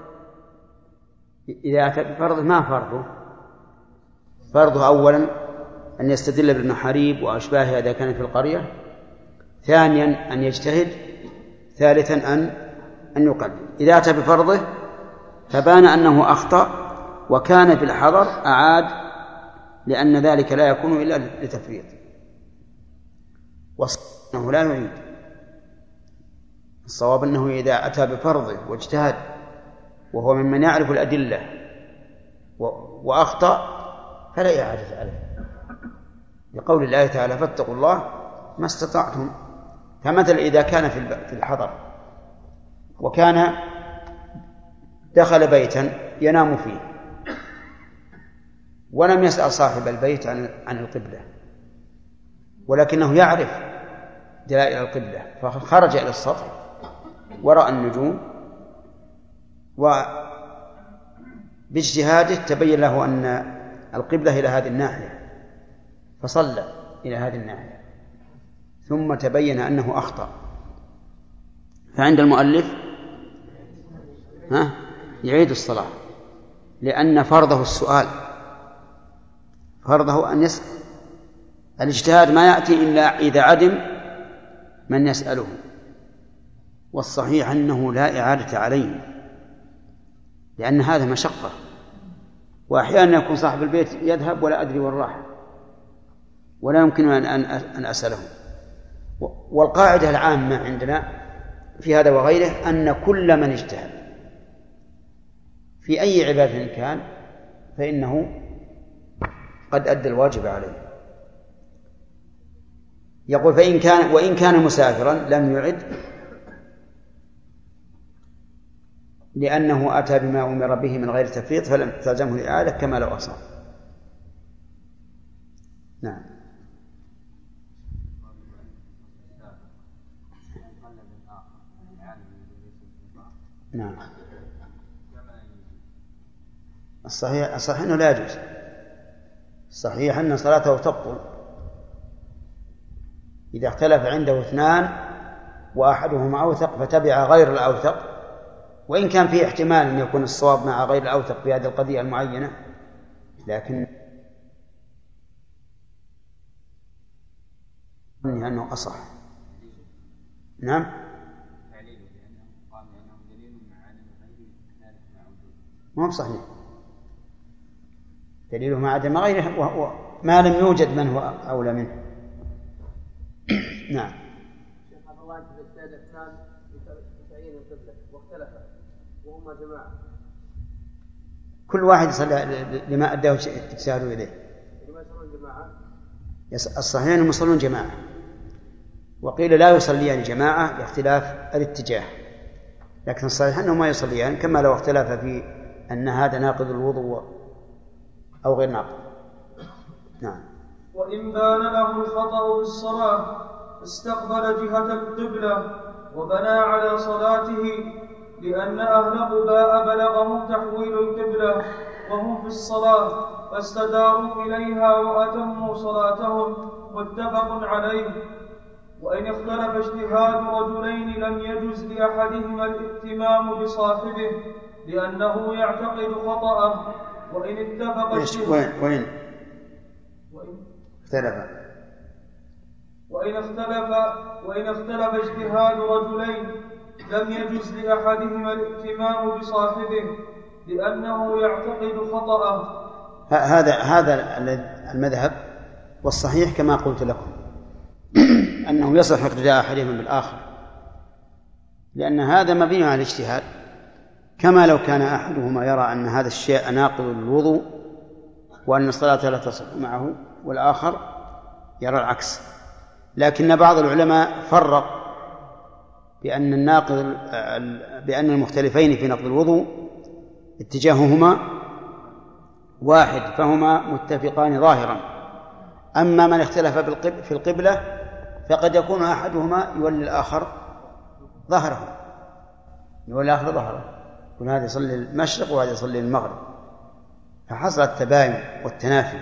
إذا أتى بفرضه ما فرضه أولا أن يستدل بابن حريب وأشباهه إذا كان في القرية، ثانيا أن يجتهد، ثالثا أن يقلد. إذا أتى بفرضه فبان أنه أخطأ وكان في الحضر أعاد، لأن ذلك لا يكون إلا لتفريط، وأنه لا يعيد. الصواب أنه إذا أتى بفرضه واجتهد وهو ممن يعرف الأدلة وأخطأ فلا إعادة عليه، لقول الله تعالى فاتقوا الله ما استطعتم. فمثل إذا كان في الحضر وكان دخل بيتا ينام فيه ولم يسأل صاحب البيت عن القبلة، ولكنه يعرف دلائل القبلة، فخرج إلى السطح ورأى النجوم وباجتهاده تبين له أن القبلة إلى هذه الناحية فصلى إلى هذه الناحية، ثم تبين أنه أخطأ، فعند المؤلف يعيد الصلاة، لأن فرضه السؤال، فرضه أن يسأل. الاجتهاد ما يأتي إلا إذا عدم من يسأله، والصحيح أنه لا إعادة عليه، لأن هذا مشقة، وأحيانا يكون صاحب البيت يذهب ولا أدري والراحة ولا يمكن أن أسأله. والقاعدة العامة عندنا في هذا وغيره أن كل من اجتهد في أي عبادة كان فإنه قد أدى الواجب عليه. يقول وإن كان مسافرا لم يعد، لأنه أتى بما أمر به من غير تفريط فلم تلزمه الإعادة كما لو أصاب. نعم. نعم. الصحيح أنه لا يجوز، الصحيح أن صلاته تبطل إذا اختلف عنده اثنان وأحدهما أوثق فتبع غير الأوثق، وإن كان فيه احتمال أن يكون الصواب مع غير الأوثق في هذه القضية المعينة، لكن أنه أصح. نعم. ما هو صحيح، دليله مع عدم غيره ما لم يوجد من هو أولى منه. نعم. شيخ عبد الله اجتهد اثنان بتعيين القبلة واختلفا وهما جماعة، كل واحد يصلي لما أداه اجتهاده إليه. لما يصلون جماعة الصحيح أنهم يصلون جماعة، وقيل لا يصليان جماعة لاختلاف الاتجاه، لكن الصحيح أنهم ما يصليان، كما لو اختلف في أن هذا ناقض الوضوء أو غير ناقض. نعم. وإن بان له الخطأ بالصلاة استقبل جهة القبلة وبنى على صلاته، لأن أهل قباء بلغهم تحويل القبلة وهم في الصلاة فاستداروا إليها وأتموا صلاتهم، متفق عليه. وإن اختلف اجتهاد رجلين لم يجز لأحدهما الائتمام بصاحبه لأنه يعتقد خطأه. وإن اتفق وإن اختلف اجتهاد رجلين لم يجز لأحدهما الائتمام بصاحبه لأنه يعتقد خطأه. هذا المذهب، والصحيح كما قلت لكم أنه يصح اقتداء أحدهما بالآخر، لأن هذا مبني على الاجتهاد، كما لو كان أحدهما يرى أن هذا الشيء ناقض الوضوء وأن الصلاة لا تصح معه، والآخر يرى العكس. لكن بعض العلماء فرق بأن المختلفين في نقض الوضوء اتجاههما واحد، فهما متفقان ظاهرا. أما من اختلف في القبلة فقد يكون أحدهما يولي الآخر ظهره، يكون هذا يصلي المشرق وهذا يصلي المغرب، فحصل التباين والتنافي.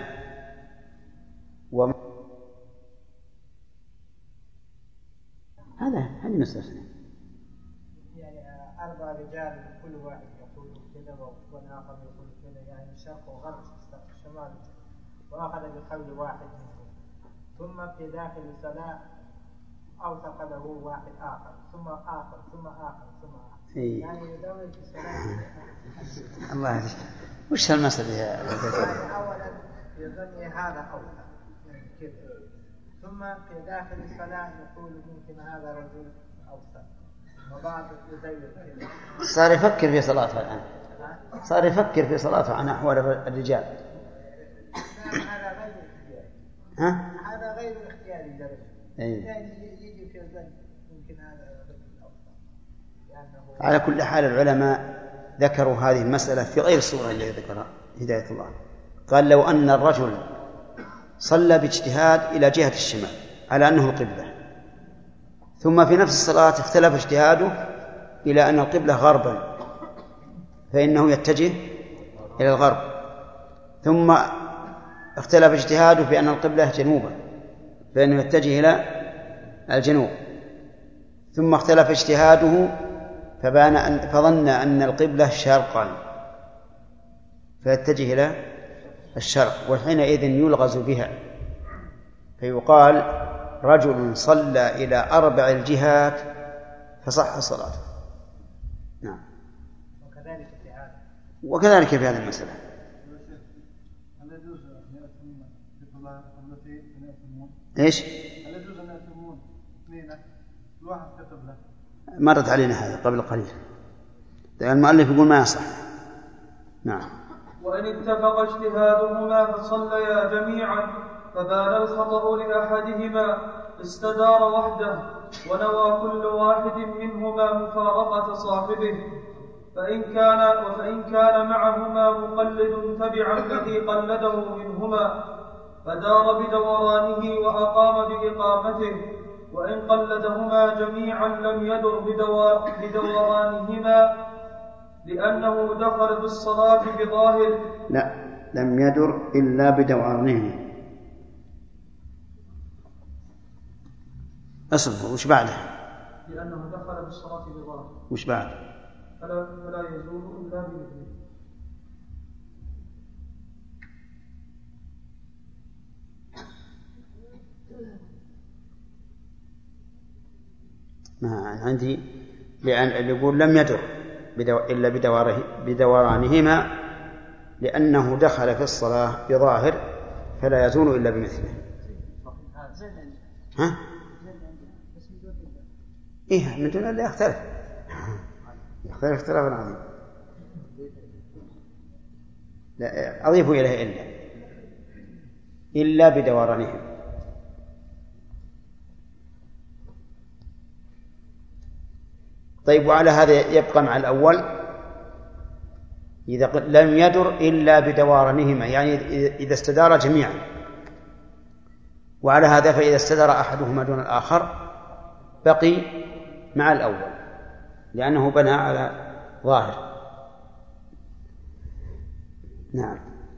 هذه مسألة يعني 4 رجال كل واحد يقول كذا والآخر يقول كذا، يعني الشرق وغرب الشمال، وأخذ بقول واحد منهم، ثم في داخل الصلاة أوثق له واحد آخر ثم آخر ثم آخر ثم آخر، يعني يدور في الصلاة. الله يهديك. وش هالمسألة يا يعني أولا يظن هذا أوثق كذا، ثم في داخل الصلاة يقول ممكن هذا رجل أوثق، وبعض يدور كذا. صار يفكر في صلاته الآن، صار يفكر في صلاته عن أحوال الرجال. هذا غير اختياري. هذا غير اختياري درجة. يعني يجي في الظن ممكن هذا رجل أوثق. على كل حال العلماء ذكروا هذه المسألة في غير الصورة التي ذكرها هداية الله. قال لو أن الرجل صلى باجتهاد إلى جهة الشمال على أنه القبلة، ثم في نفس الصلاة اختلف اجتهاده إلى أن القبلة غربا، فإنه يتجه إلى الغرب، ثم اختلف اجتهاده في أن القبلة جنوبا، فإنه يتجه إلى الجنوب، ثم اختلف اجتهاده فظن أن القبلة شرقا فيتجه إلى الشرق، وحينئذ يلغز بها، فيقال رجل صلى إلى 4 الجهات فصح صلاته. نعم. وكذلك في هذه المسألة. هل يجوز أن يأتمون في صلاة التي يأتمون؟ إيش؟ هل يجوز أن يأتمون اثنين الواحد في قبلة؟ مرت علينا هذا قبل قليل، المؤلف يقول ما يصح. نعم. وإن اتفق اجتهادهما فصليا جميعا فبان الخطأ لأحدهما استدار وحده ونوى كل واحد منهما مفارقة صاحبه، فإن كان معهما مقلد تبع الذي قلده منهما فدار بدورانه وأقام بإقامته، وإن قلدهما جميعا لم يدر بدورانهما لأنه دخل بالصلاة بظاهر. لا، لم يدر إلا بدورانهما. أصبر، وش بعده؟ لأنه دخل بالصلاة بظاهر. وش بعد؟ فلا يزول إلا بمثله. ما عندي، لأن يقول لم يدر إلا بدورانهما لأنه دخل في الصلاة بظاهر فلا يزول إلا بمثله. ها؟ إيه، من دون الله يختلف اختلافا عظيما. لا أضيف إليه إلا بدورانهم. طيب، وعلى هذا يبقى مع الأول إذا لم يدر إلا بدورانهما، يعني إذا استدار جميعا. وعلى هذا فإذا استدار أحدهما دون الآخر بقي مع الأول لأنه بنى على ظاهر. نعم.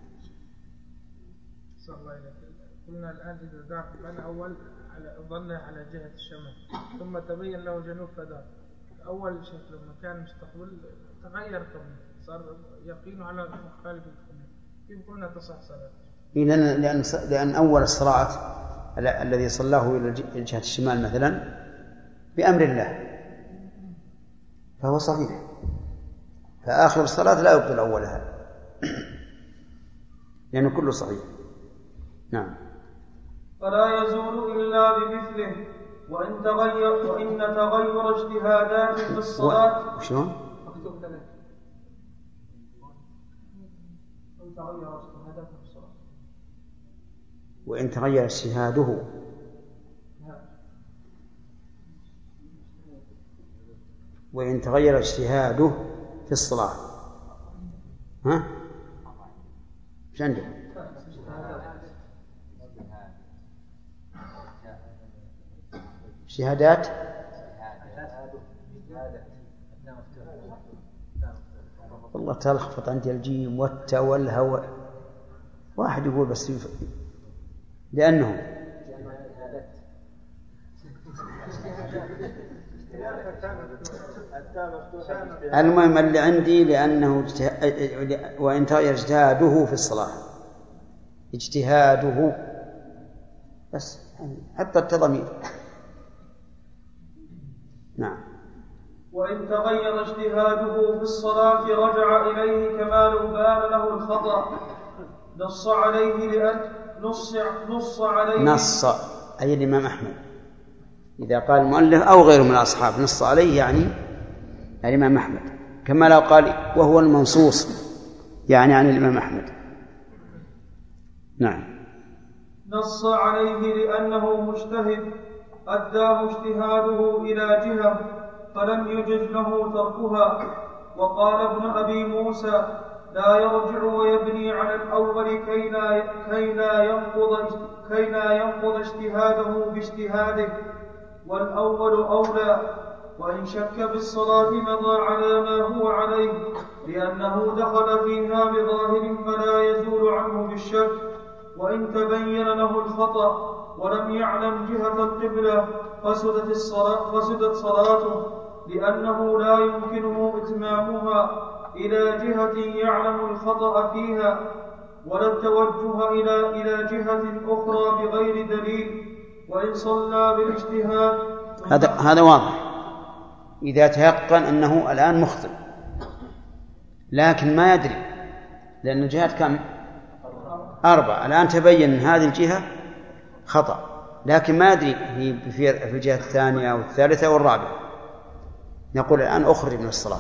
قلنا الآن إذا بنى أول ظل على جهة الشمال ثم تبين له جنوب فدار، أول شيء لما كان مستقبل تغير قبله صار يقينه على مخالف القبلة، كيف قلنا تصح صلاته؟ لأن أول الصلاة الذي صلاه إلى جهة الشمال مثلا بأمر الله فهو صحيح، فآخر الصلاة لا يبطل أولها لأنه كله صحيح. نعم. فلا يزول إلا بمثله، وإن تغير اجتهادات في الصلاة شلون؟ وإن تغير اجتهاده وإن تغير اجتهاده في الصلاة. ها؟ ايش عندك؟ اجتهادات والله تلخبط عندي الجيم والتاء والهاء، واحد يقول بس لأنه المهم اللي عندي لأنه وإن تغير اجتهاده في الصلاة، اجتهاده بس حتى التضمير. نعم. وإن تغير اجتهاده في الصلاة رجع إليه كما لو بان له الخطأ، نص عليه لأن نص أي الإمام أحمد، إذا قال المؤلف أو غيره من الأصحاب نص عليه يعني الإمام أحمد، كما لو قال وهو المنصوص يعني عن الإمام أحمد. نعم. نص عليه لأنه مجتهد أداه اجتهاده إلى جهة فلم يجز له تركها. وقال ابن أبي موسى لا يرجع ويبني على الأول كي لا ينقض اجتهاده باجتهاده، والأول أولى. وإن شك بالصلاة مضى على ما هو عليه لأنه دخل فيها بظاهر فلا يزول عنه بالشك. وإن تبين له الخطأ ولم يعلم جهة القبلة فسدت صلاته، لأنه لا يمكنه إتمامها إلى جهة يعلم الخطأ فيها، ولا التوجه إلى جهة أخرى بغير دليل. وإن صلى بالاجتهاد هذا واضح إذا تيقن أنه الآن مخطئ، لكن ما يدري لأن الجهات كم؟ 4. الآن تبين أن هذه الجهة خطأ، لكن ما يدري في الجهة الثانية أو الثالثة أو الرابعة. نقول الآن أخرج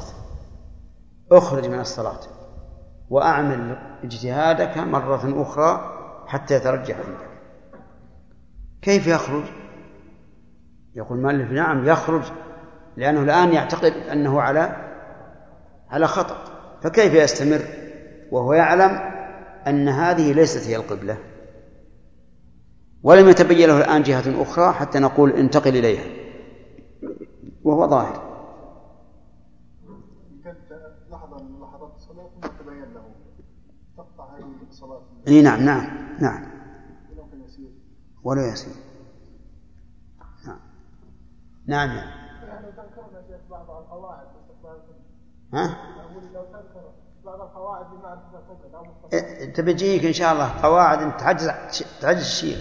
من الصلاة وأعمل اجتهادك مرة أخرى حتى يترجح عندك. كيف يخرج؟ يقول المؤلف نعم يخرج، لأنه الآن يعتقد أنه على خطأ، فكيف يستمر وهو يعلم أن هذه ليست هي القبلة، ولم يتبين له الآن جهة أخرى حتى نقول انتقل إليها وهو ظاهر. لحظة من لحظات الصلاة ثم تبين له تقطع هذه الصلاة. نعم ولا يسير. نعم. يعني تذكرنا شيخ بعض القواعد لو تذكر بعض القواعد تبجيك إن شاء الله قواعد تعجز الشيء،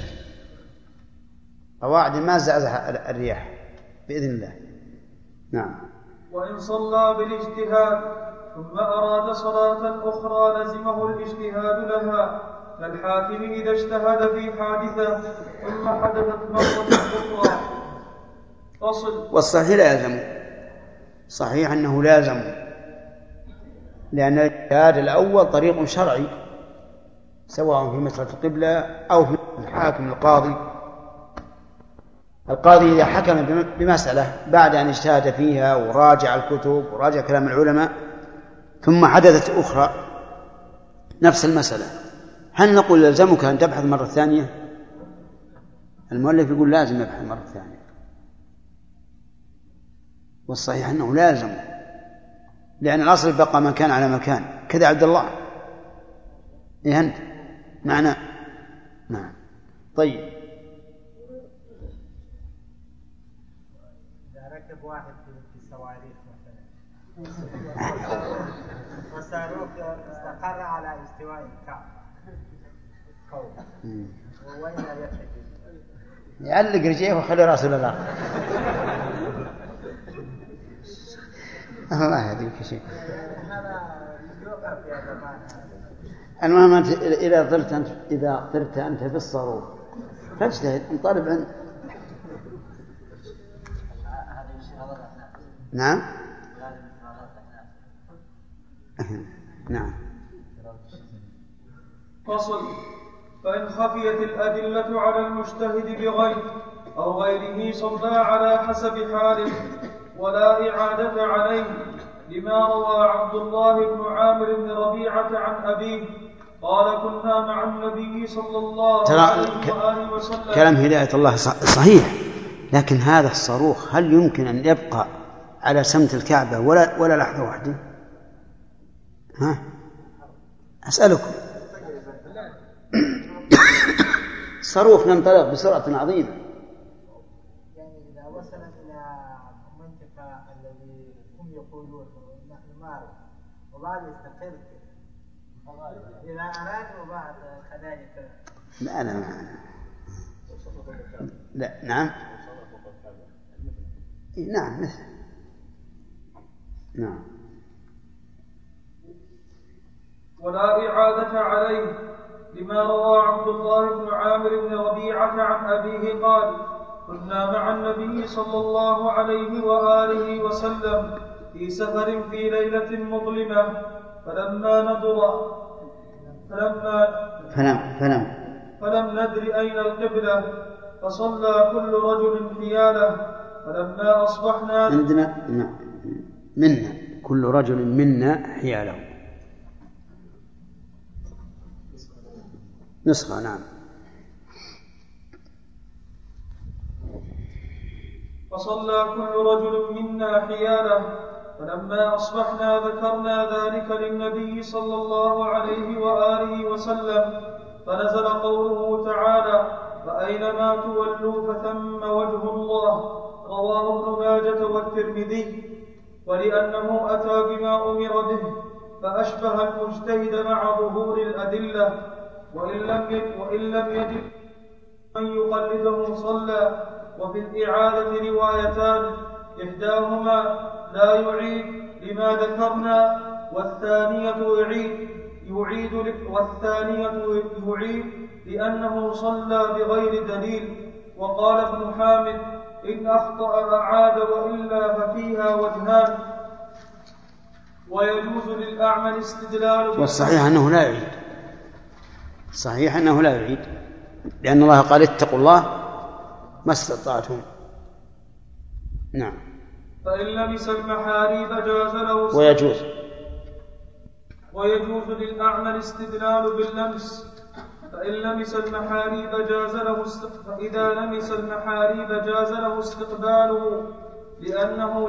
قواعد ما زعزع الرياح بإذن الله. نعم. وإن صلى بالاجتهاد ثم أراد صلاة أخرى لزمه الاجتهاد لها، كالحاكم إذا اجتهد في حادثة ثم حدثت مرة أخرى. والصحيح لا يلزم، صحيح أنه لازم، لأن الاجتهاد الأول طريق شرعي سواء في مسألة القبلة أو في الحاكم القاضي. القاضي إذا حكم بمسألة بعد أن اجتهد فيها وراجع الكتب وراجع كلام العلماء ثم حدثت أخرى نفس المسألة، هل نقول يلزمك أن تبحث مرة ثانية؟ المؤلف يقول لازم يبحث مرة ثانية، والصحيح أنه لا يلزم، لأن الأصل بقى مكان على مكان. كذا عبد الله إيه أنت معنا؟ نعم. طيب إذا ركب واحد في الصواريخ مثلا والصاروخ استقر على استواء الكعب وين يتجه؟ يعلق رجيه وخلي راسه للآخر. الله يهديك شيء. المهم أنت إذا طرت أنت في الصاروخ فاجتهد انطلب عن. نعم نعم. فصل. فإن خفيت الأدلة على المجتهد بغير أو غيره صلى على حسب حاله ولا إعادة عليه، لما روى عبد الله بن عامر بن ربيعة عن أبيه قال كنا مع النبي صلى الله عليه وآله وسلم. كلام هداية الله صحيح، لكن هذا الصاروخ هل يمكن أن يبقى على سمت الكعبة ولا لحظة واحدة؟ ها أسألكم. الصاروخ ينطلق بسرعة عظيمة، يعني إذا وصل إلى منطقة الذي هم يقولون نحن معرف وبعد يستقر إذا أرادوا بعد كذلك. لا نعم نعم مثل نعم. ولا إعادة عليه، لما روى عبد الله بن عامر بن ربيعة عن أبيه قال كنا مع النبي صلى الله عليه وآله وسلم في سفر في ليلة مظلمة فلم ندر أين القبلة فصلى كل رجل حياله فلما أصبحنا منا كل رجل منا حياله نسخة. نعم. فصلى كل رجل منا حياله فلما أصبحنا ذكرنا ذلك للنبي صلى الله عليه وآله وسلم فنزل قوله تعالى فأينما تولوا فثم وجه الله، رواه ابن ماجة والترمذي. ولأنه أتى بما أمر به فأشبه المجتهد مع ظهور الأدلة، وإن لم يجد من يقلده صلى. وفي الإعادة روايتان، إحداهما لا يعيد لما ذكرنا والثانية يعيد لأنه صلى بغير دليل. وقال ابن حامد إن أخطأ أعاد وإلا ففيها وجهان ويجوز للأعمى الاستدلال. والصحيح أنه لا يعيد، صحيح أنه لا يعيد، لأن الله قال اتقوا الله ما استطعتم. نعم. فإن لمس المحاريب جاز له ويجوز للأعمى الاستدلال باللمس. فإذا لمس المحاريب جاز له استقباله لأنه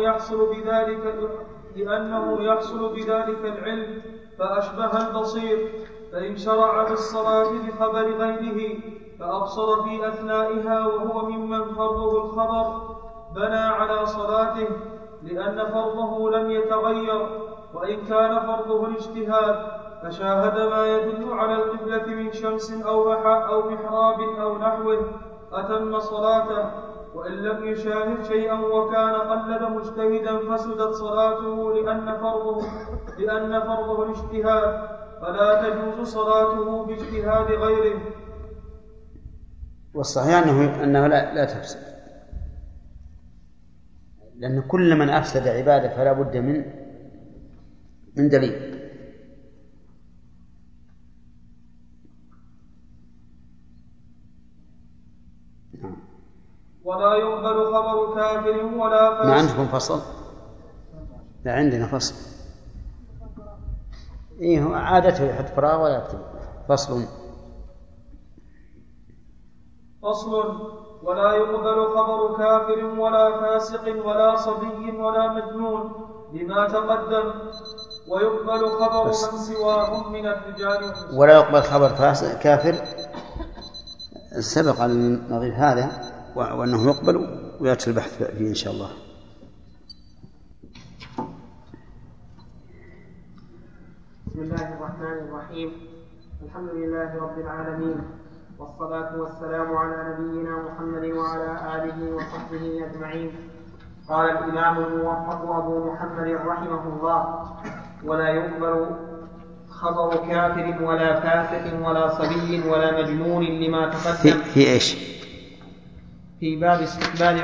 يحصل بذلك العلم فأشبه البصير. فإن شرع في الصلاة بخبر غيره فأبصر في أثنائها وهو ممن فرضه الخبر بنى على صلاته، لأن فرضه لم يتغير، وإن كان فرضه الاجتهاد فشاهد ما يدل على القبلة من شمس أو محراب أو نحوه أتم صلاته. وإن لم يشاهد شيئا وكان قلد مجتهدا فسدت صلاته لأن فرضه الاجتهاد، فلا تجوز صلاته باجتهاد غيره. والصحيح أنه لا تفسد، لأن كل من أفسد عبادة فلا بد من دليل. ولا ولا يقبل خبر كافر ولا فاسق. ما عندكم فصل؟ لا عندنا فصل. إيه عادته يحط فراغ ولا يكتب فصل. ولا يقبل خبر كافر ولا فاسق ولا صبي ولا مجنون لما تقدم، ويقبل خبر من سواهم من الرجال. ولا يقبل خبر فاسق كافر سبق أن نضيف هذا وأنه يقبل ويأتي البحث فيه إن شاء الله. بسم الله الرحمن الرحيم. الحمد لله رب العالمين، والصلاة والسلام على نبينا محمد وعلى آله وصحبه أجمعين. قال الإمام الموفق أبو محمد رحمه الله: ولا يقبل خبر كافر ولا فاسق ولا صبي ولا مجنون لما تقدم. في إيش؟ في باب استقبال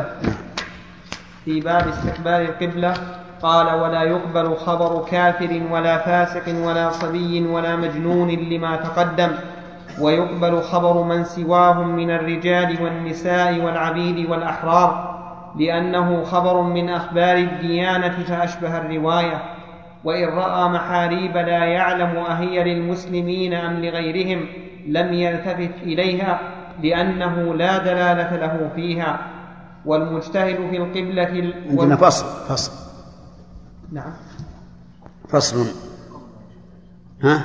القبلة. قال: ولا يقبل خبر كافر ولا فاسق ولا صبي ولا مجنون لما تقدم، ويقبل خبر من سواهم من الرجال والنساء والعبيد والأحرار، لأنه خبر من أخبار الديانة فأشبه الرواية. وإن رأى محاريب لا يعلم أهي للمسلمين أم لغيرهم لم يلتفت إليها، لأنه لا دلالة له فيها. والمجتهد في القبلة عندنا فصل. نعم فصل. ها؟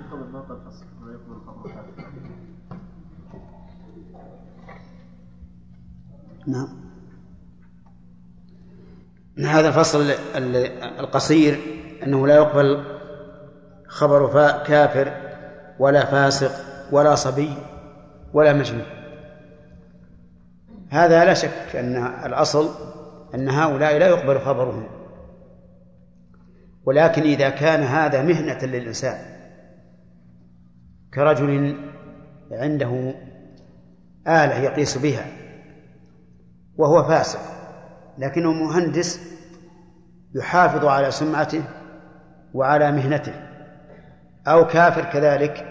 نعم. هذا الفصل القصير أنه لا يقبل خبر كافر ولا فاسق ولا صبي ولا مجنون. هذا لا شك أن الأصل أن هؤلاء لا يقبل خبرهم، ولكن إذا كان هذا مهنة للإنسان كرجل عنده آلة يقيس بها وهو فاسق لكنه مهندس يحافظ على سمعته وعلى مهنته، أو كافر كذلك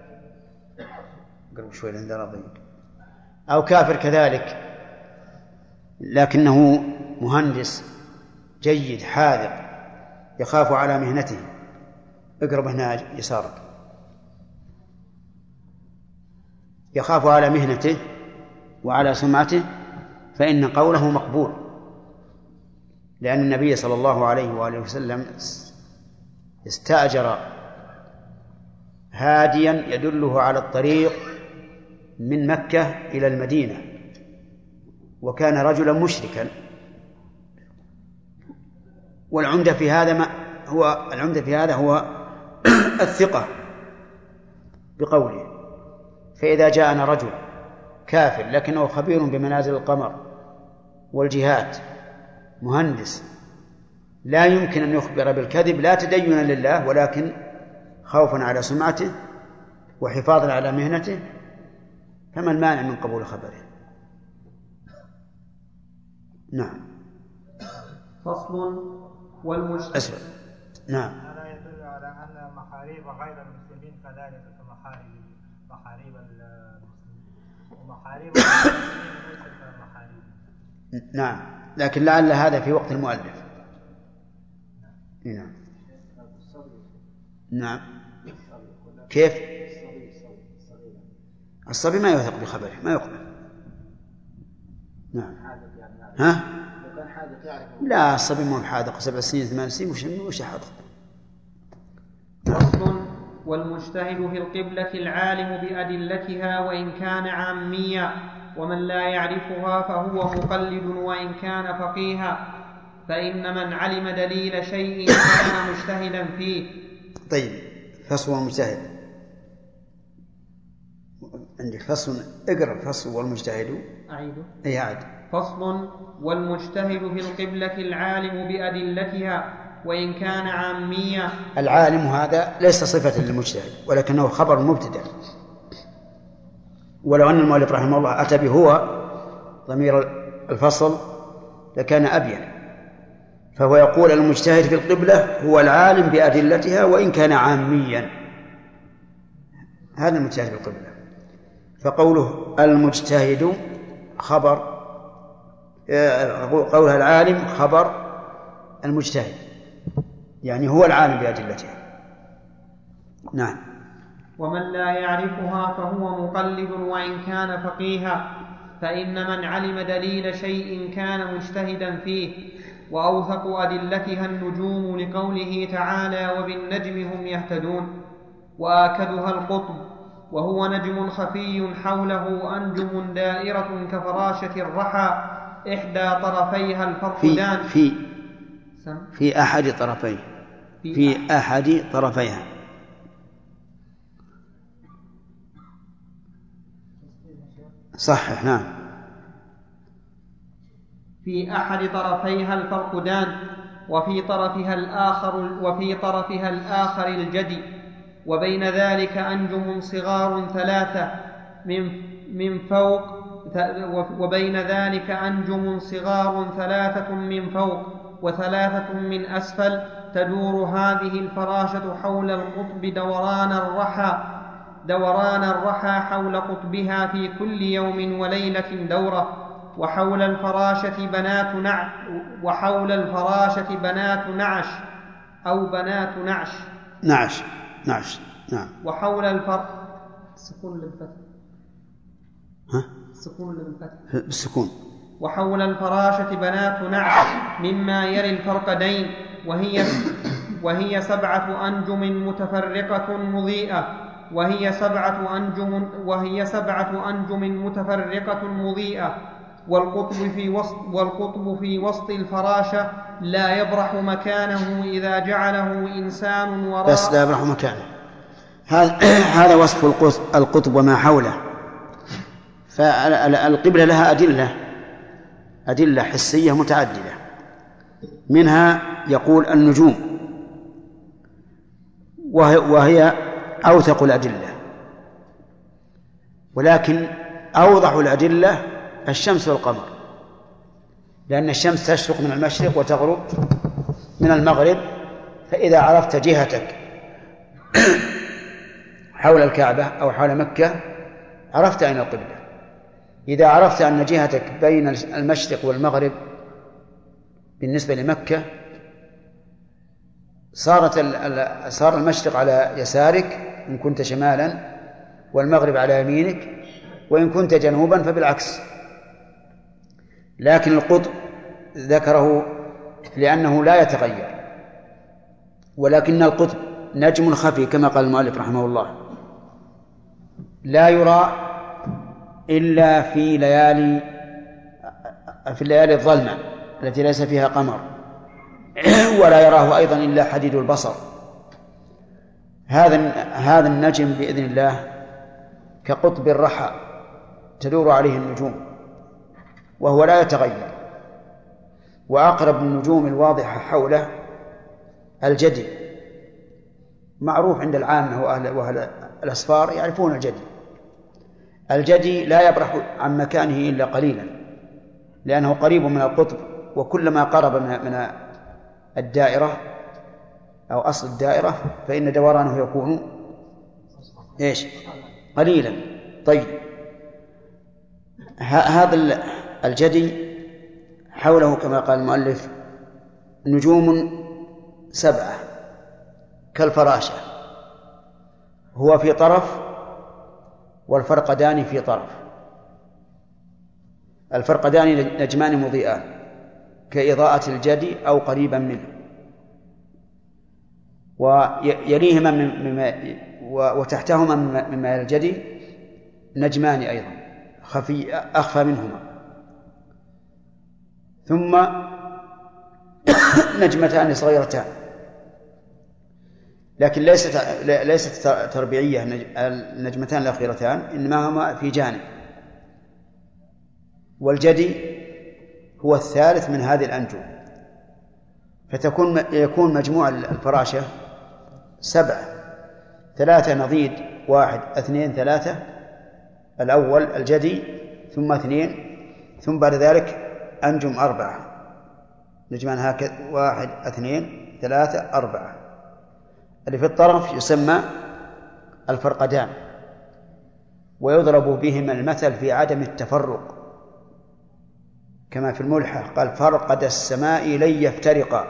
لكنه مهندس جيد حاذق يخاف على مهنته. اقرب هنا يسارك. يخاف على مهنته وعلى سمعته، فإن قوله مقبول، لأن النبي صلى الله عليه وآله وسلم استأجر هاديا يدله على الطريق من مكة إلى المدينة، وكان رجلا مشركا. والعمدة في هذا هو الثقة بقوله. فإذا جاءنا رجل كافر لكنه خبير بمنازل القمر والجهات مهندس لا يمكن أن يخبر بالكذب، لا تدينا لله ولكن خوفا على سمعته وحفاظا على مهنته، فما المانع من قبول خبره؟ نعم. فصل. والمجتهد. نعم. هذا يدل على أن محاريب غير المسلمين كذلك كمحاريب المسلمين، ومحاريب المسلمين ليست كمحاريب. نعم، لكن لعل هذا في وقت المؤلف. نعم. نعم. كيف؟ الصبي ما يوثق بخبره، ما يقبل. نعم. ها؟ لا، الصبي مو حاذق، 7 سنين 8 سنين وش حاذق. فصل. والمجتهد في القبلة العالم بأدلتها وإن كان عاميا، ومن لا يعرفها فهو مقلد وإن كان فقيها، فإن من علم دليل شيء كان مجتهدا فيه. طيب، فصل المجتهد. عندك فصل، اقرأ فصل والمجتهد. أعيده. أي أعد. فصل. والمجتهد في القبلة العالم بأدلتها وإن كان عاميا. العالم هذا ليس صفة للمجتهد ولكنه خبر مبتدأ، ولو أن المؤلف رحمه الله أتى به ضمير الفصل لكان أبين. فهو يقول المجتهد في القبلة هو العالم بأدلتها وإن كان عاميا، هذا المجتهد في القبلة. فقوله المجتهد خبر قولها العالم خبر المجتهد، يعني هو العالم بأدلتها. نعم. ومن لا يعرفها فهو مقلد وإن كان فقيها، فإن من علم دليل شيء كان مجتهدا فيه. وأوثق أدلتها النجوم لقوله تعالى وبالنجم هم يهتدون. وآكدها القطب، وهو نجم خفي حوله أنجم دائرة كفراشة الرحى إحدى طرفيها الفرقدان في أحد طرفيه في أحد طرفيها. صحح. نعم. في أحد طرفيها الفرقدان وفي طرفها الآخر الجدي، وبين ذلك أنجم صغار ثلاثة من فوق، وبين ذلك أنجم صغار ثلاثة من فوق وثلاثة من أسفل، تدور هذه الفراشة حول القطب دوران الرحى حول قطبها في كل يوم وليلة دورة. وحول الفراشة بنات نعش أو بنات نعش. نعم. وحول سكون بالفتح. وحول الفراشة بنات نعش مما يلي الفرقدين، وهي 7 أنجم متفرقة مضيئة، والقطب في وسط الفراشة لا يبرح مكانه إذا جعله إنسان وراء. بس لا يبرح مكانه، هذا وصف القطب وما حوله. فالقبلة لها أدلة حسية متعددة، منها يقول النجوم، وهي أوثق الأدلة، ولكن أوضح الأدلة الشمس والقمر، لأن الشمس تشرق من المشرق وتغرب من المغرب، فإذا عرفت جهتك حول الكعبة أو حول مكة عرفت أين القبلة. إذا عرفت أن جهتك بين المشرق والمغرب بالنسبة لمكة صار المشرق على يسارك إن كنت شمالا، والمغرب على يمينك، وإن كنت جنوبا فبالعكس. لكن القطب ذكره لأنه لا يتغير، ولكن القطب نجم خفي كما قال المؤلف رحمه الله، لا يرى إلا في الليالي الظلمة التي ليس فيها قمر، ولا يراه أيضا إلا حديد البصر. هذا النجم بإذن الله كقطب الرحى تدور عليه النجوم وهو لا يتغير. وأقرب النجوم الواضحة حوله الجدي، معروف عند العامة وأهل الأسفار يعرفون الجدي لا يبرح عن مكانه إلا قليلا، لأنه قريب من القطب، وكلما قرب من الدائرة أو أصل الدائرة فإن دورانه يكون قليلا. طيب، هذا الجدي حوله كما قال المؤلف نجوم 7 كالفراشة، هو في طرف والفرقدان في طرف. الفرقدان نجمان مضيئان كإضاءة الجدي أو قريبا منه، ويليهما وتحتهما مما الجدي نجمان أيضا أخفى منهما، ثم نجمتان صغيرتان، لكن ليست تربيعية النجمتان الأخيرتان، إنما هما في جانب. والجدي هو الثالث من هذه الأنجم، يكون مجموع الفراشة 7، 3 نضيد 1 2 3، الأول الجدي ثم 2، ثم بعد ذلك أنجم 4 نجمان هكذا 1 2 3 4. اللي في الطرف يسمى الفرقدان، ويضرب بهما المثل في عدم التفرق، كما في الملحة قال فرقد السماء لن يفترقا،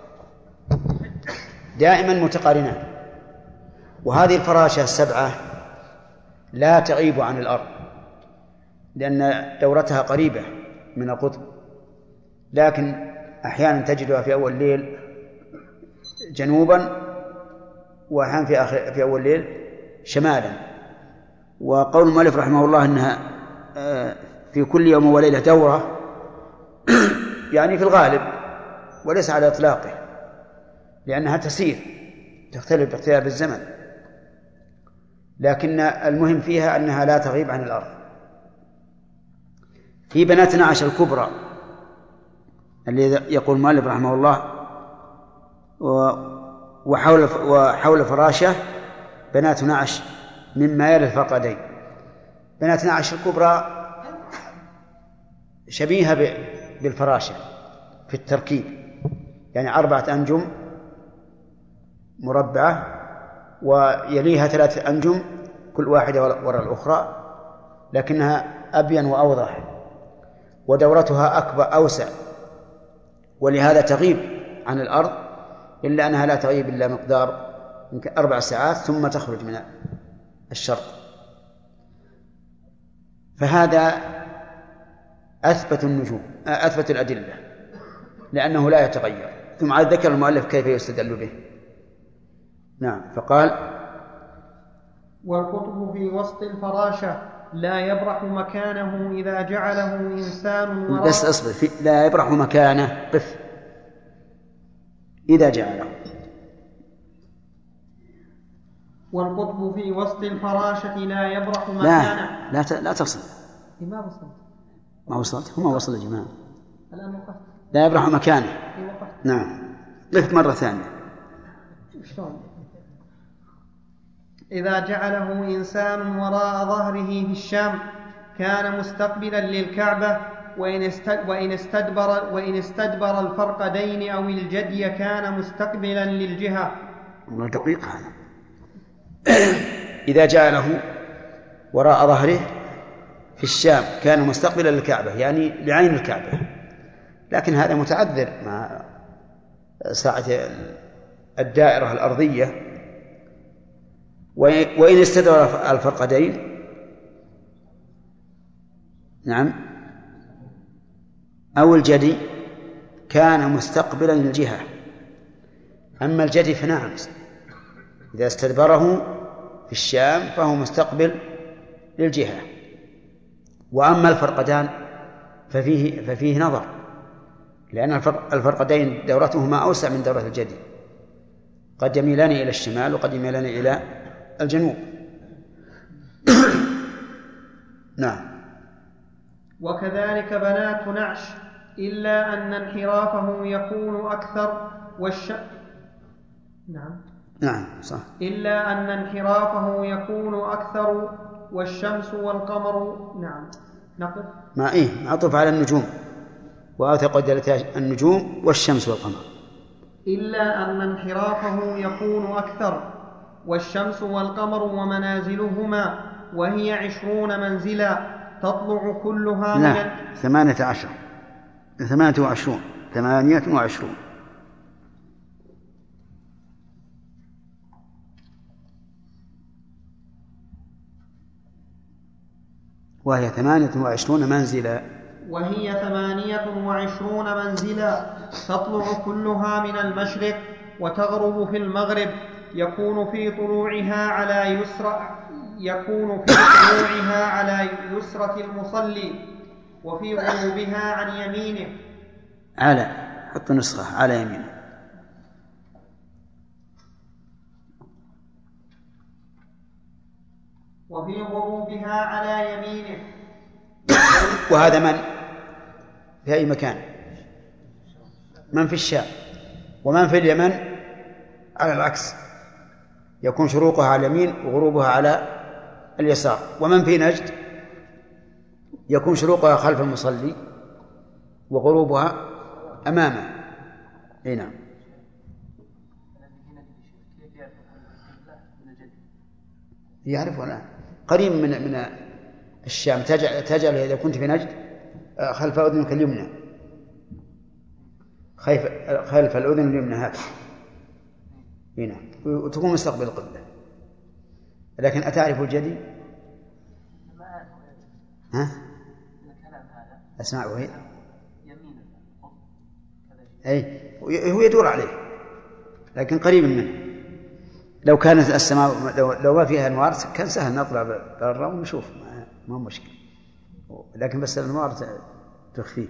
دائما متقارنان. وهذه الفراشة السبعة لا تغيب عن الأرض لأن دورتها قريبة من القطب، لكن أحيانا تجدها في أول الليل جنوبا، وأحيانا في أول الليل شمالا. وقول المؤلف رحمه الله أنها في كل يوم وليلة دورة يعني في الغالب وليس على إطلاقه، لأنها تسير تختلف باختلاف الزمن، لكن المهم فيها أنها لا تغيب عن الأرض. في بنات نعش الكبرى الذي يقول المؤلف رحمه الله وحول فراشة بنات نعش مما يلي الفرقدين. بنات نعش الكبرى شبيهة بالفراشة في التركيب، يعني 4 أنجم مربعة ويليها 3 أنجم كل واحدة وراء الأخرى، لكنها أبين وأوضح، ودورتها أكبر أوسع، ولهذا تغيب عن الأرض، إلا أنها لا تغيب إلا مقدار يمكن 4 ساعات ثم تخرج من الشرق. فهذا أثبت النجوم، أثبت الأدلة لأنه لا يتغير. ثم عاد ذكر المؤلف كيف يستدل به. نعم. فقال والقطب في وسط الفراشة لا يبرح مكانه إذا جعله إنسان وراء. بس أصبر، لا يبرح مكانه، قف. إذا جعله. والقطب في وسط الفراشة لا يبرح مكانه. لا تصل. ما وصلت. ما وصلت. هما وصل يا جماعة. الآن وقفت. لا يبرح مكانه. نعم. قف مرة ثانية. شلون؟ إذا جعله إنسان وراء ظهره في الشام كان مستقبلا للكعبة، وإن استدبر الفرقدين أو الجدي كان مستقبلا للجهة. والله دقيق هذا. إذا جعله وراء ظهره في الشام كان مستقبلا للكعبة، يعني لعين الكعبة، لكن هذا متعذر مع ساعة الدائرة الأرضية. وإن استدبر الفرقدين، نعم، أو الجدي كان مستقبلا للجهة. أما الجدي فنعم، إذا استدبره في الشام فهو مستقبل للجهة. وأما الفرقدان ففيه نظر، لأن الفرقدين دورتهما أوسع من دورة الجدي، قد يميلان إلى الشمال وقد يميلان إلى الجنوب. نعم. وكذلك بنات نعش، إلا أن انحرافه يكون أكثر نعم صح. إلا أن انحرافه يكون أكثر والشمس والقمر. نعم. نقف. ما عطف على النجوم، وأوثق دلالة النجوم والشمس والقمر. إلا أن انحرافه يكون أكثر والشمس والقمر ومنازلهما، وهي 20 منزلا تطلع كلها من 28. وهي 28 منزلا. وهي 28 منزلا تطلع كلها من المشرق وتغرب في المغرب، يكون في طلوعها على يسرة المصلي، وفي غروبها عن يمينه. حط نسخة على يمينه. وفي غروبها على يمينه. وهذا من في أي مكان؟ من في الشام. ومن في اليمن على العكس، يكون شروقها على اليمين وغروبها على اليسار. ومن في نجد يكون شروقها خلف المصلي وغروبها أمامه. نعم. يعرف ولا قريب من الشام. تجعل إذا كنت في نجد خلف أذنك اليمنى، خلف الأذن اليمنى هذا هنا، وتكون مستقبل القبلة. لكن أتعرف الجدي؟ ها؟ أسمعه هي؟ أي هو يدور عليه لكن قريب منه. لو كانت السماء لو ما فيها أنوار كان سهل نطلع برا ونشوف، ما مشكلة، لكن بس الأنوار تخفيه.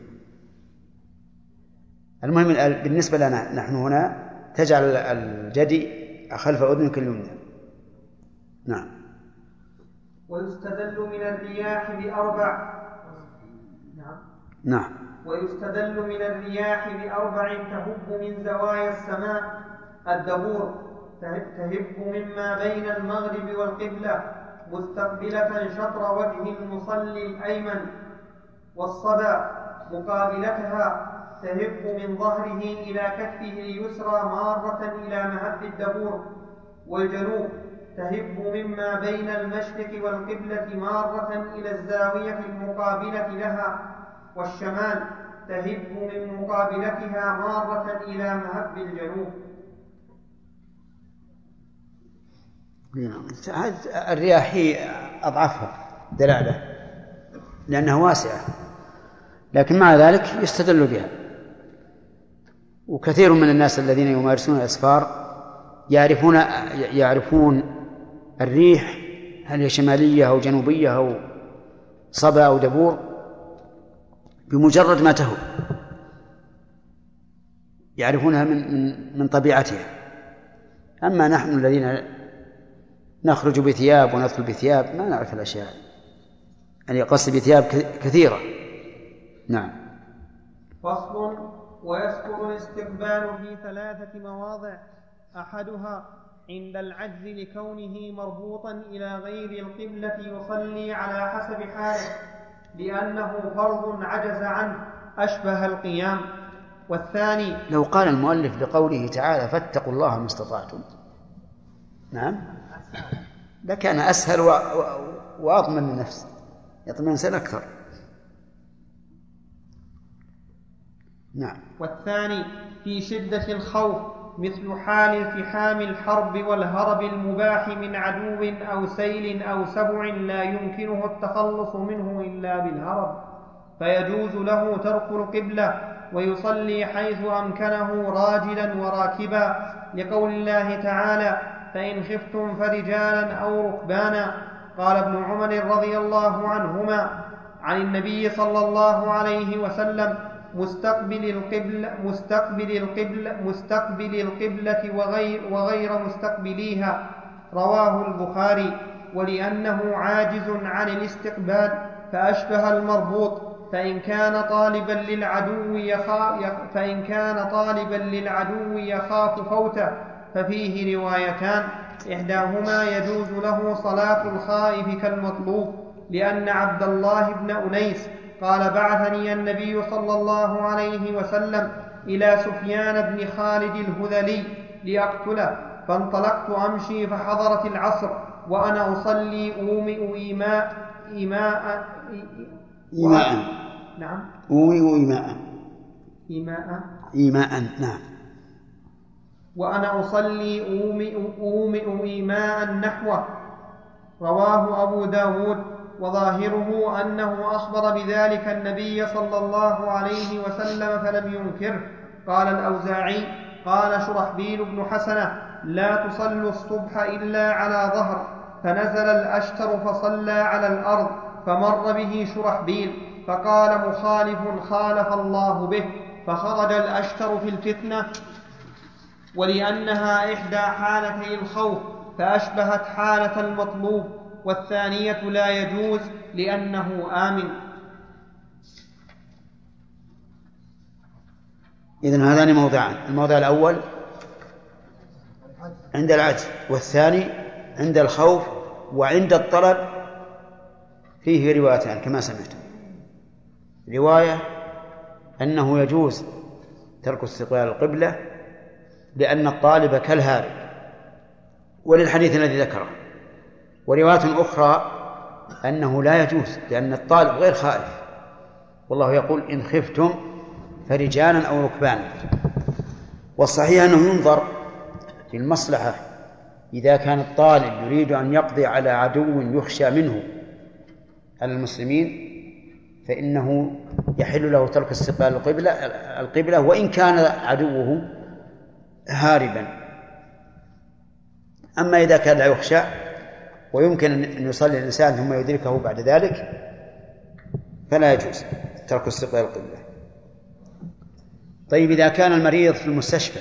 المهم بالنسبة لنا نحن هنا تجعل الجدي خلف أذنك اليمنى. نعم. ويستدل من الرياح بأربع. نعم. ويستدل من الرياح بأربع تهب من زوايا السماء: الدبور تهب مما بين المغرب والقبلة مستقبلة شطر وجه المصلي الأيمن، والصدى مقابلتها تهب من ظهره إلى كفه اليسرى مارة إلى مهب الدبور، والجنوب تهب مما بين المشرق والقبلة مارة إلى الزاوية المقابلة لها، والشمال تهب من مقابلتها مارة إلى مهب الجنوب. الرياح هي أضعفها دلالة لأنها واسعة، لكن مع ذلك يستدل بها. وكثير من الناس الذين يمارسون الأسفار يعرفون الريح هل هي شمالية أو جنوبية أو صبا أو دبور بمجرد ما تهب، يعرفونها من طبيعتها. أما نحن الذين نخرج بثياب وندخل بثياب ما نعرف الأشياء، يعني قصد بثياب كثيرة. نعم. فصل. ويذكر الاستقبال في 3 مواضع: أحدها عند العجز لكونه مربوطا إلى غير القبلة يصلي على حسب حاله لأنه فرض عجز عنه أشبه القيام. والثاني لو قال المؤلف لقوله تعالى فاتقوا الله ما استطعتم، نعم، لكان أسهل وأضمن للنفس، يطمئن الإنسان أكثر. نعم. والثاني في شدة الخوف مثل حال التحام الحرب والهرب المباح من عدو أو سيل أو سبع لا يمكنه التخلص منه إلا بالهرب، فيجوز له ترك القبلة ويصلي حيث أمكنه راجلا وراكبا، لقول الله تعالى: فإن خفتم فرجالا أو ركبانا. قال ابن عمر رضي الله عنهما عن النبي صلى الله عليه وسلم: مستقبل القبلة وغير مستقبليها. رواه البخاري. ولأنه عاجز عن الاستقبال فأشبه المربوط، فإن كان طالبا للعدو يخاف فوته ففيه روايتان: إحداهما يجوز له صلاة الخائف كالمطلوب، لأن عبد الله بن أنيس قال: بعثني النبي صلى الله عليه وسلم إلى سفيان بن خالد الهذلي لأقتله، فانطلقت أمشي فحضرت العصر وأنا أصلي أومئ إيماء. نعم. إيماء. نعم. وأنا أصلي أومئ إيماء نحوه. رواه أبو داود. وظاهره أنه أخبر بذلك النبي صلى الله عليه وسلم فلم ينكره. قال الأوزاعي: قال شرحبيل بن حسنة: لا تصلوا الصبح إلا على ظهر، فنزل الأشتر فصلى على الأرض، فمر به شرحبيل فقال مخالف خالف الله به، فخرج الأشتر في الفتنة، ولأنها إحدى حالتي الخوف فأشبهت حالة المطلوب، والثانية لا يجوز لأنه آمن. إذن هذان موضعان: الموضع الأول عند العجز، والثاني عند الخوف وعند الطلب. فيه روايتان كما سمعتم: رواية أنه يجوز ترك استقبال القبلة لأن الطالب كالهارب، وللحديث الذي ذكره. ورواية أخرى أنه لا يجوز لأن الطالب غير خائف، والله يقول إن خفتم فرجالا أو ركبانا. والصحيح أنه ينظر في المصلحة، إذا كان الطالب يريد أن يقضي على عدو يخشى منه على المسلمين فإنه يحل له ترك استقبال القبلة وإن كان عدوه هاربا. أما إذا كان لا يخشى ويمكن أن يصلي الإنسان ثم يدركه بعد ذلك فلا يجوز ترك استقبال القبلة. طيب إذا كان المريض في المستشفى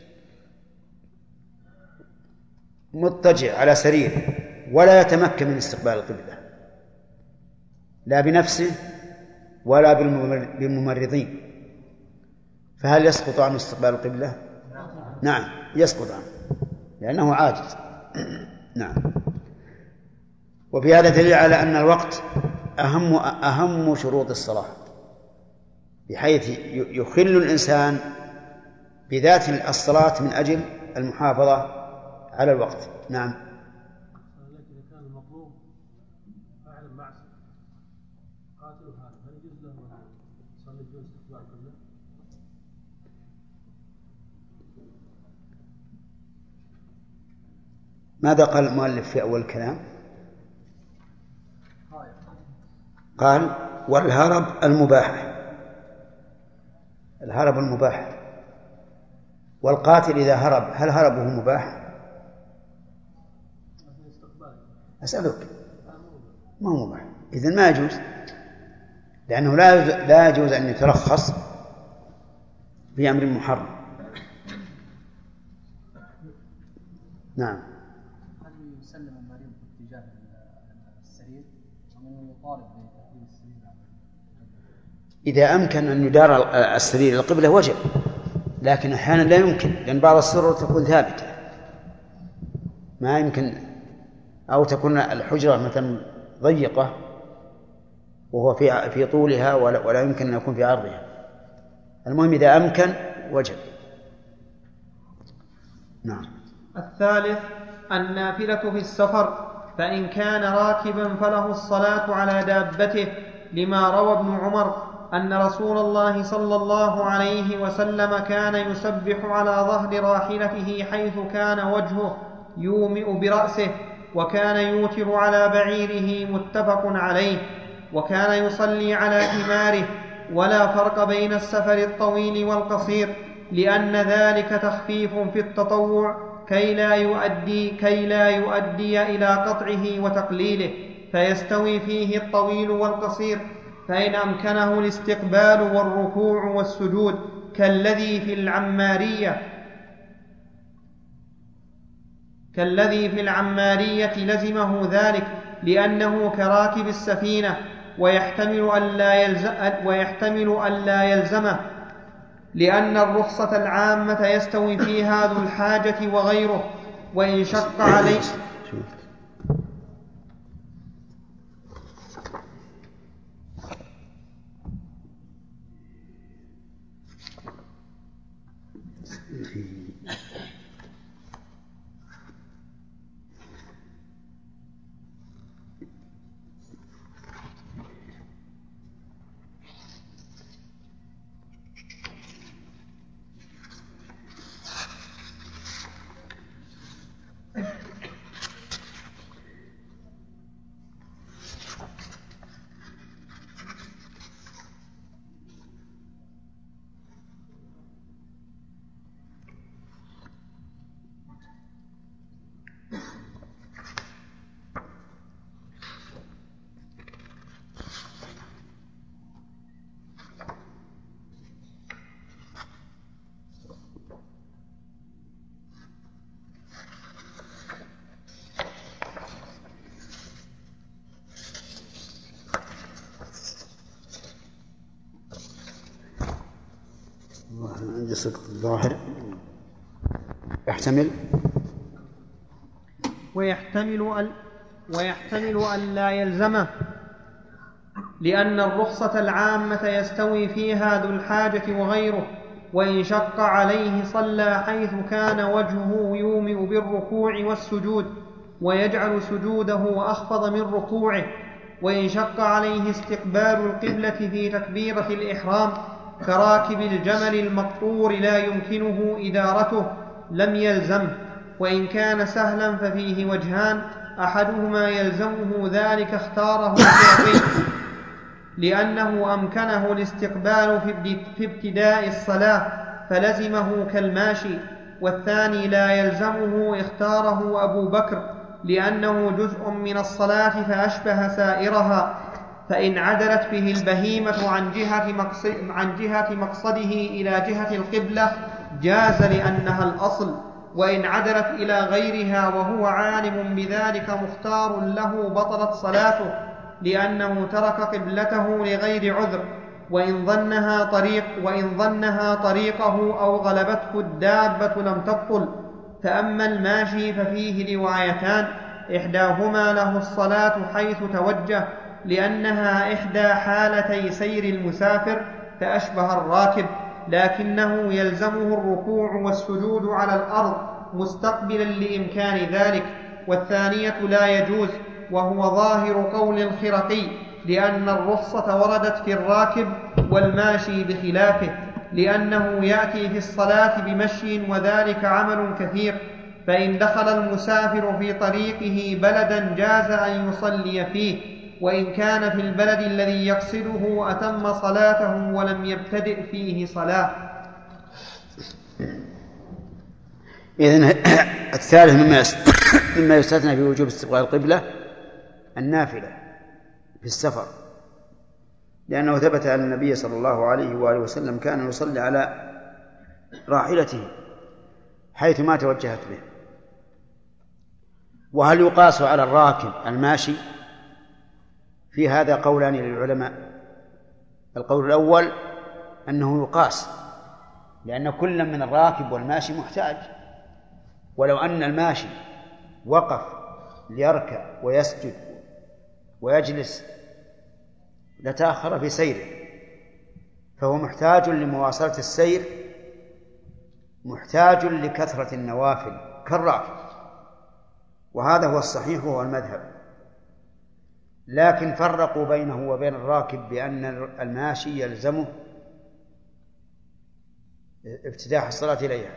مضطجع على سريره ولا يتمكن من استقبال القبلة لا بنفسه ولا بالممرضين، فهل يسقط عنه استقبال القبلة؟ نعم يسقط عنه لأنه عاجز. نعم. وفي هذا دليل على أن الوقت أهم شروط الصلاة، بحيث يخل الإنسان بذات الصلاة من أجل المحافظة على الوقت. نعم. إذا كان المطلوب فاعل معصية قاتل هذا هل يجوز له أن يصلي بدون استقبال القبلة؟ ماذا قال المؤلف في أول الكلام؟ قال والهرب المباح، الهرب المباح. والقاتل إذا هرب هل هربه مباح؟ أسألك. ما هو مباح، إذن ما يجوز، لأنه لا يجوز أن يترخص بأمر محرم. نعم. هل يسلم المريض باتجاه السرير أم يطالب بتحويل السرير؟ إذا أمكن أن يدار السرير القبلة وجب، لكن أحيانا لا يمكن، لأن بعض السرور تكون ثابتة ما يمكن، أو تكون الحجرة مثلا ضيقة وهو في طولها ولا يمكن أن يكون في عرضها. المهم إذا أمكن وجب. نعم. الثالث النافلة في السفر، فإن كان راكبا فله الصلاة على دابته، لما روى ابن عمر أن رسول الله صلى الله عليه وسلم كان يسبح على ظهر راحلته حيث كان وجهه يومئ برأسه، وكان يوتر على بعيره متفق عليه، وكان يصلي على حماره، ولا فرق بين السفر الطويل والقصير، لأن ذلك تخفيف في التطوع كي لا يؤدي إلى قطعه وتقليله، فيستوي فيه الطويل والقصير، فإن أمكنه الاستقبال والركوع والسجود كالذي في العمارية لزمه ذلك، لأنه كراكب السفينة، ويحتمل أن لا يلزمه، لأن الرخصة العامة يستوي فيها ذو الحاجة وغيره، وإن شق عليه عندي سقط الظاهر ويحتمل أن لا يلزمه، لأن الرخصة العامة يستوي فيها ذو الحاجة وغيره، وإن شق عليه صلى حيث كان وجهه يومئ بالركوع والسجود، ويجعل سجوده أخفض من ركوعه، وإن شق عليه استقبال القبلة في تكبيرة الإحرام كراكب الجمل المقطور لا يمكنه إدارته لم يلزم. وإن كان سهلا ففيه وجهان: أحدهما يلزمه ذلك اختاره الشافعي لأنه أمكنه الاستقبال في ابتداء الصلاة فلزمه كالماشي، والثاني لا يلزمه اختاره أبو بكر لأنه جزء من الصلاة فأشبه سائرها، فإن عدلت به البهيمة عن جهة مقصده إلى جهة القبلة جاز لأنها الأصل، وإن عدلت إلى غيرها وهو عالم بذلك مختار له بطلت صلاته لأنه ترك قبلته لغير عذر، وإن ظنها طريقه أو غلبته الدابة لم تبطل. فأما الماشي ففيه روايتان: إحداهما له الصلاة حيث توجه لأنها إحدى حالتي سير المسافر فأشبه الراكب، لكنه يلزمه الركوع والسجود على الأرض مستقبلا لإمكان ذلك، والثانية لا يجوز، وهو ظاهر قول الخرقي، لأن الرخصة وردت في الراكب والماشي بخلافه، لأنه يأتي في الصلاة بمشي وذلك عمل كثير، فإن دخل المسافر في طريقه بلدا جاز أن يصلي فيه، وإن كان في البلد الذي يقصده أتم صلاته ولم يبتدئ فيه صلاة. إذن الثالث مما يستثنى في وجوب استقبال القبلة النافلة في السفر، لأنه ثبت أن النبي صلى الله عليه وآله وسلم كان يصلي على راحلته حيث ما توجهت به. وهل يقاس على الراكب الماشي؟ في هذا قولان للعلماء. القول الأول أنه يقاس، لأن كل من الراكب والماشي محتاج، ولو أن الماشي وقف ليركع ويسجد ويجلس لتأخر في سيره، فهو محتاج لمواصلة السير، محتاج لكثرة النوافل كالراكب، وهذا هو الصحيح وهو المذهب. لكن فرقوا بينه وبين الراكب بأن الماشي يلزمه افتتاح الصلاة إليها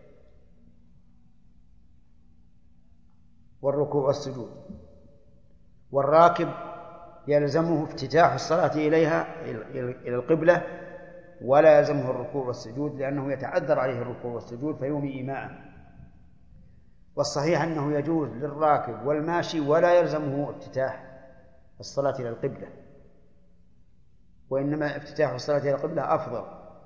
والركوع والسجود، والراكب يلزمه افتتاح الصلاة إليها إلى القبلة ولا يلزمه الركوع والسجود، لأنه يتعذر عليه الركوع والسجود فيومي إيماءً. والصحيح أنه يجوز للراكب والماشي ولا يلزمه افتتاح الصلاة إلى القبلة، وإنما افتتاح الصلاة إلى القبلة أفضل،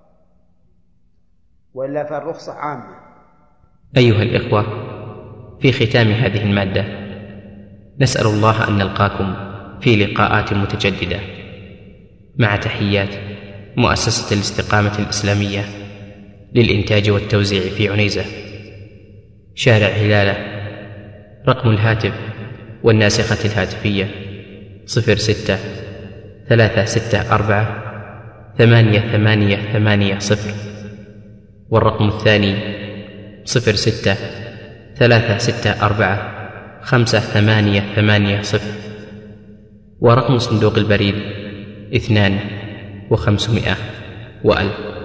وإلا فالرخصة عامة. أيها الإخوة، في ختام هذه المادة نسأل الله أن نلقاكم في لقاءات متجددة، مع تحيات مؤسسة الاستقامة الإسلامية للإنتاج والتوزيع في عنيزة، شارع هلالة. رقم الهاتف والناسخة الهاتفية 06-364-8880، والرقم الثاني 06-364-5880، ورقم صندوق البريد 2500 و1000.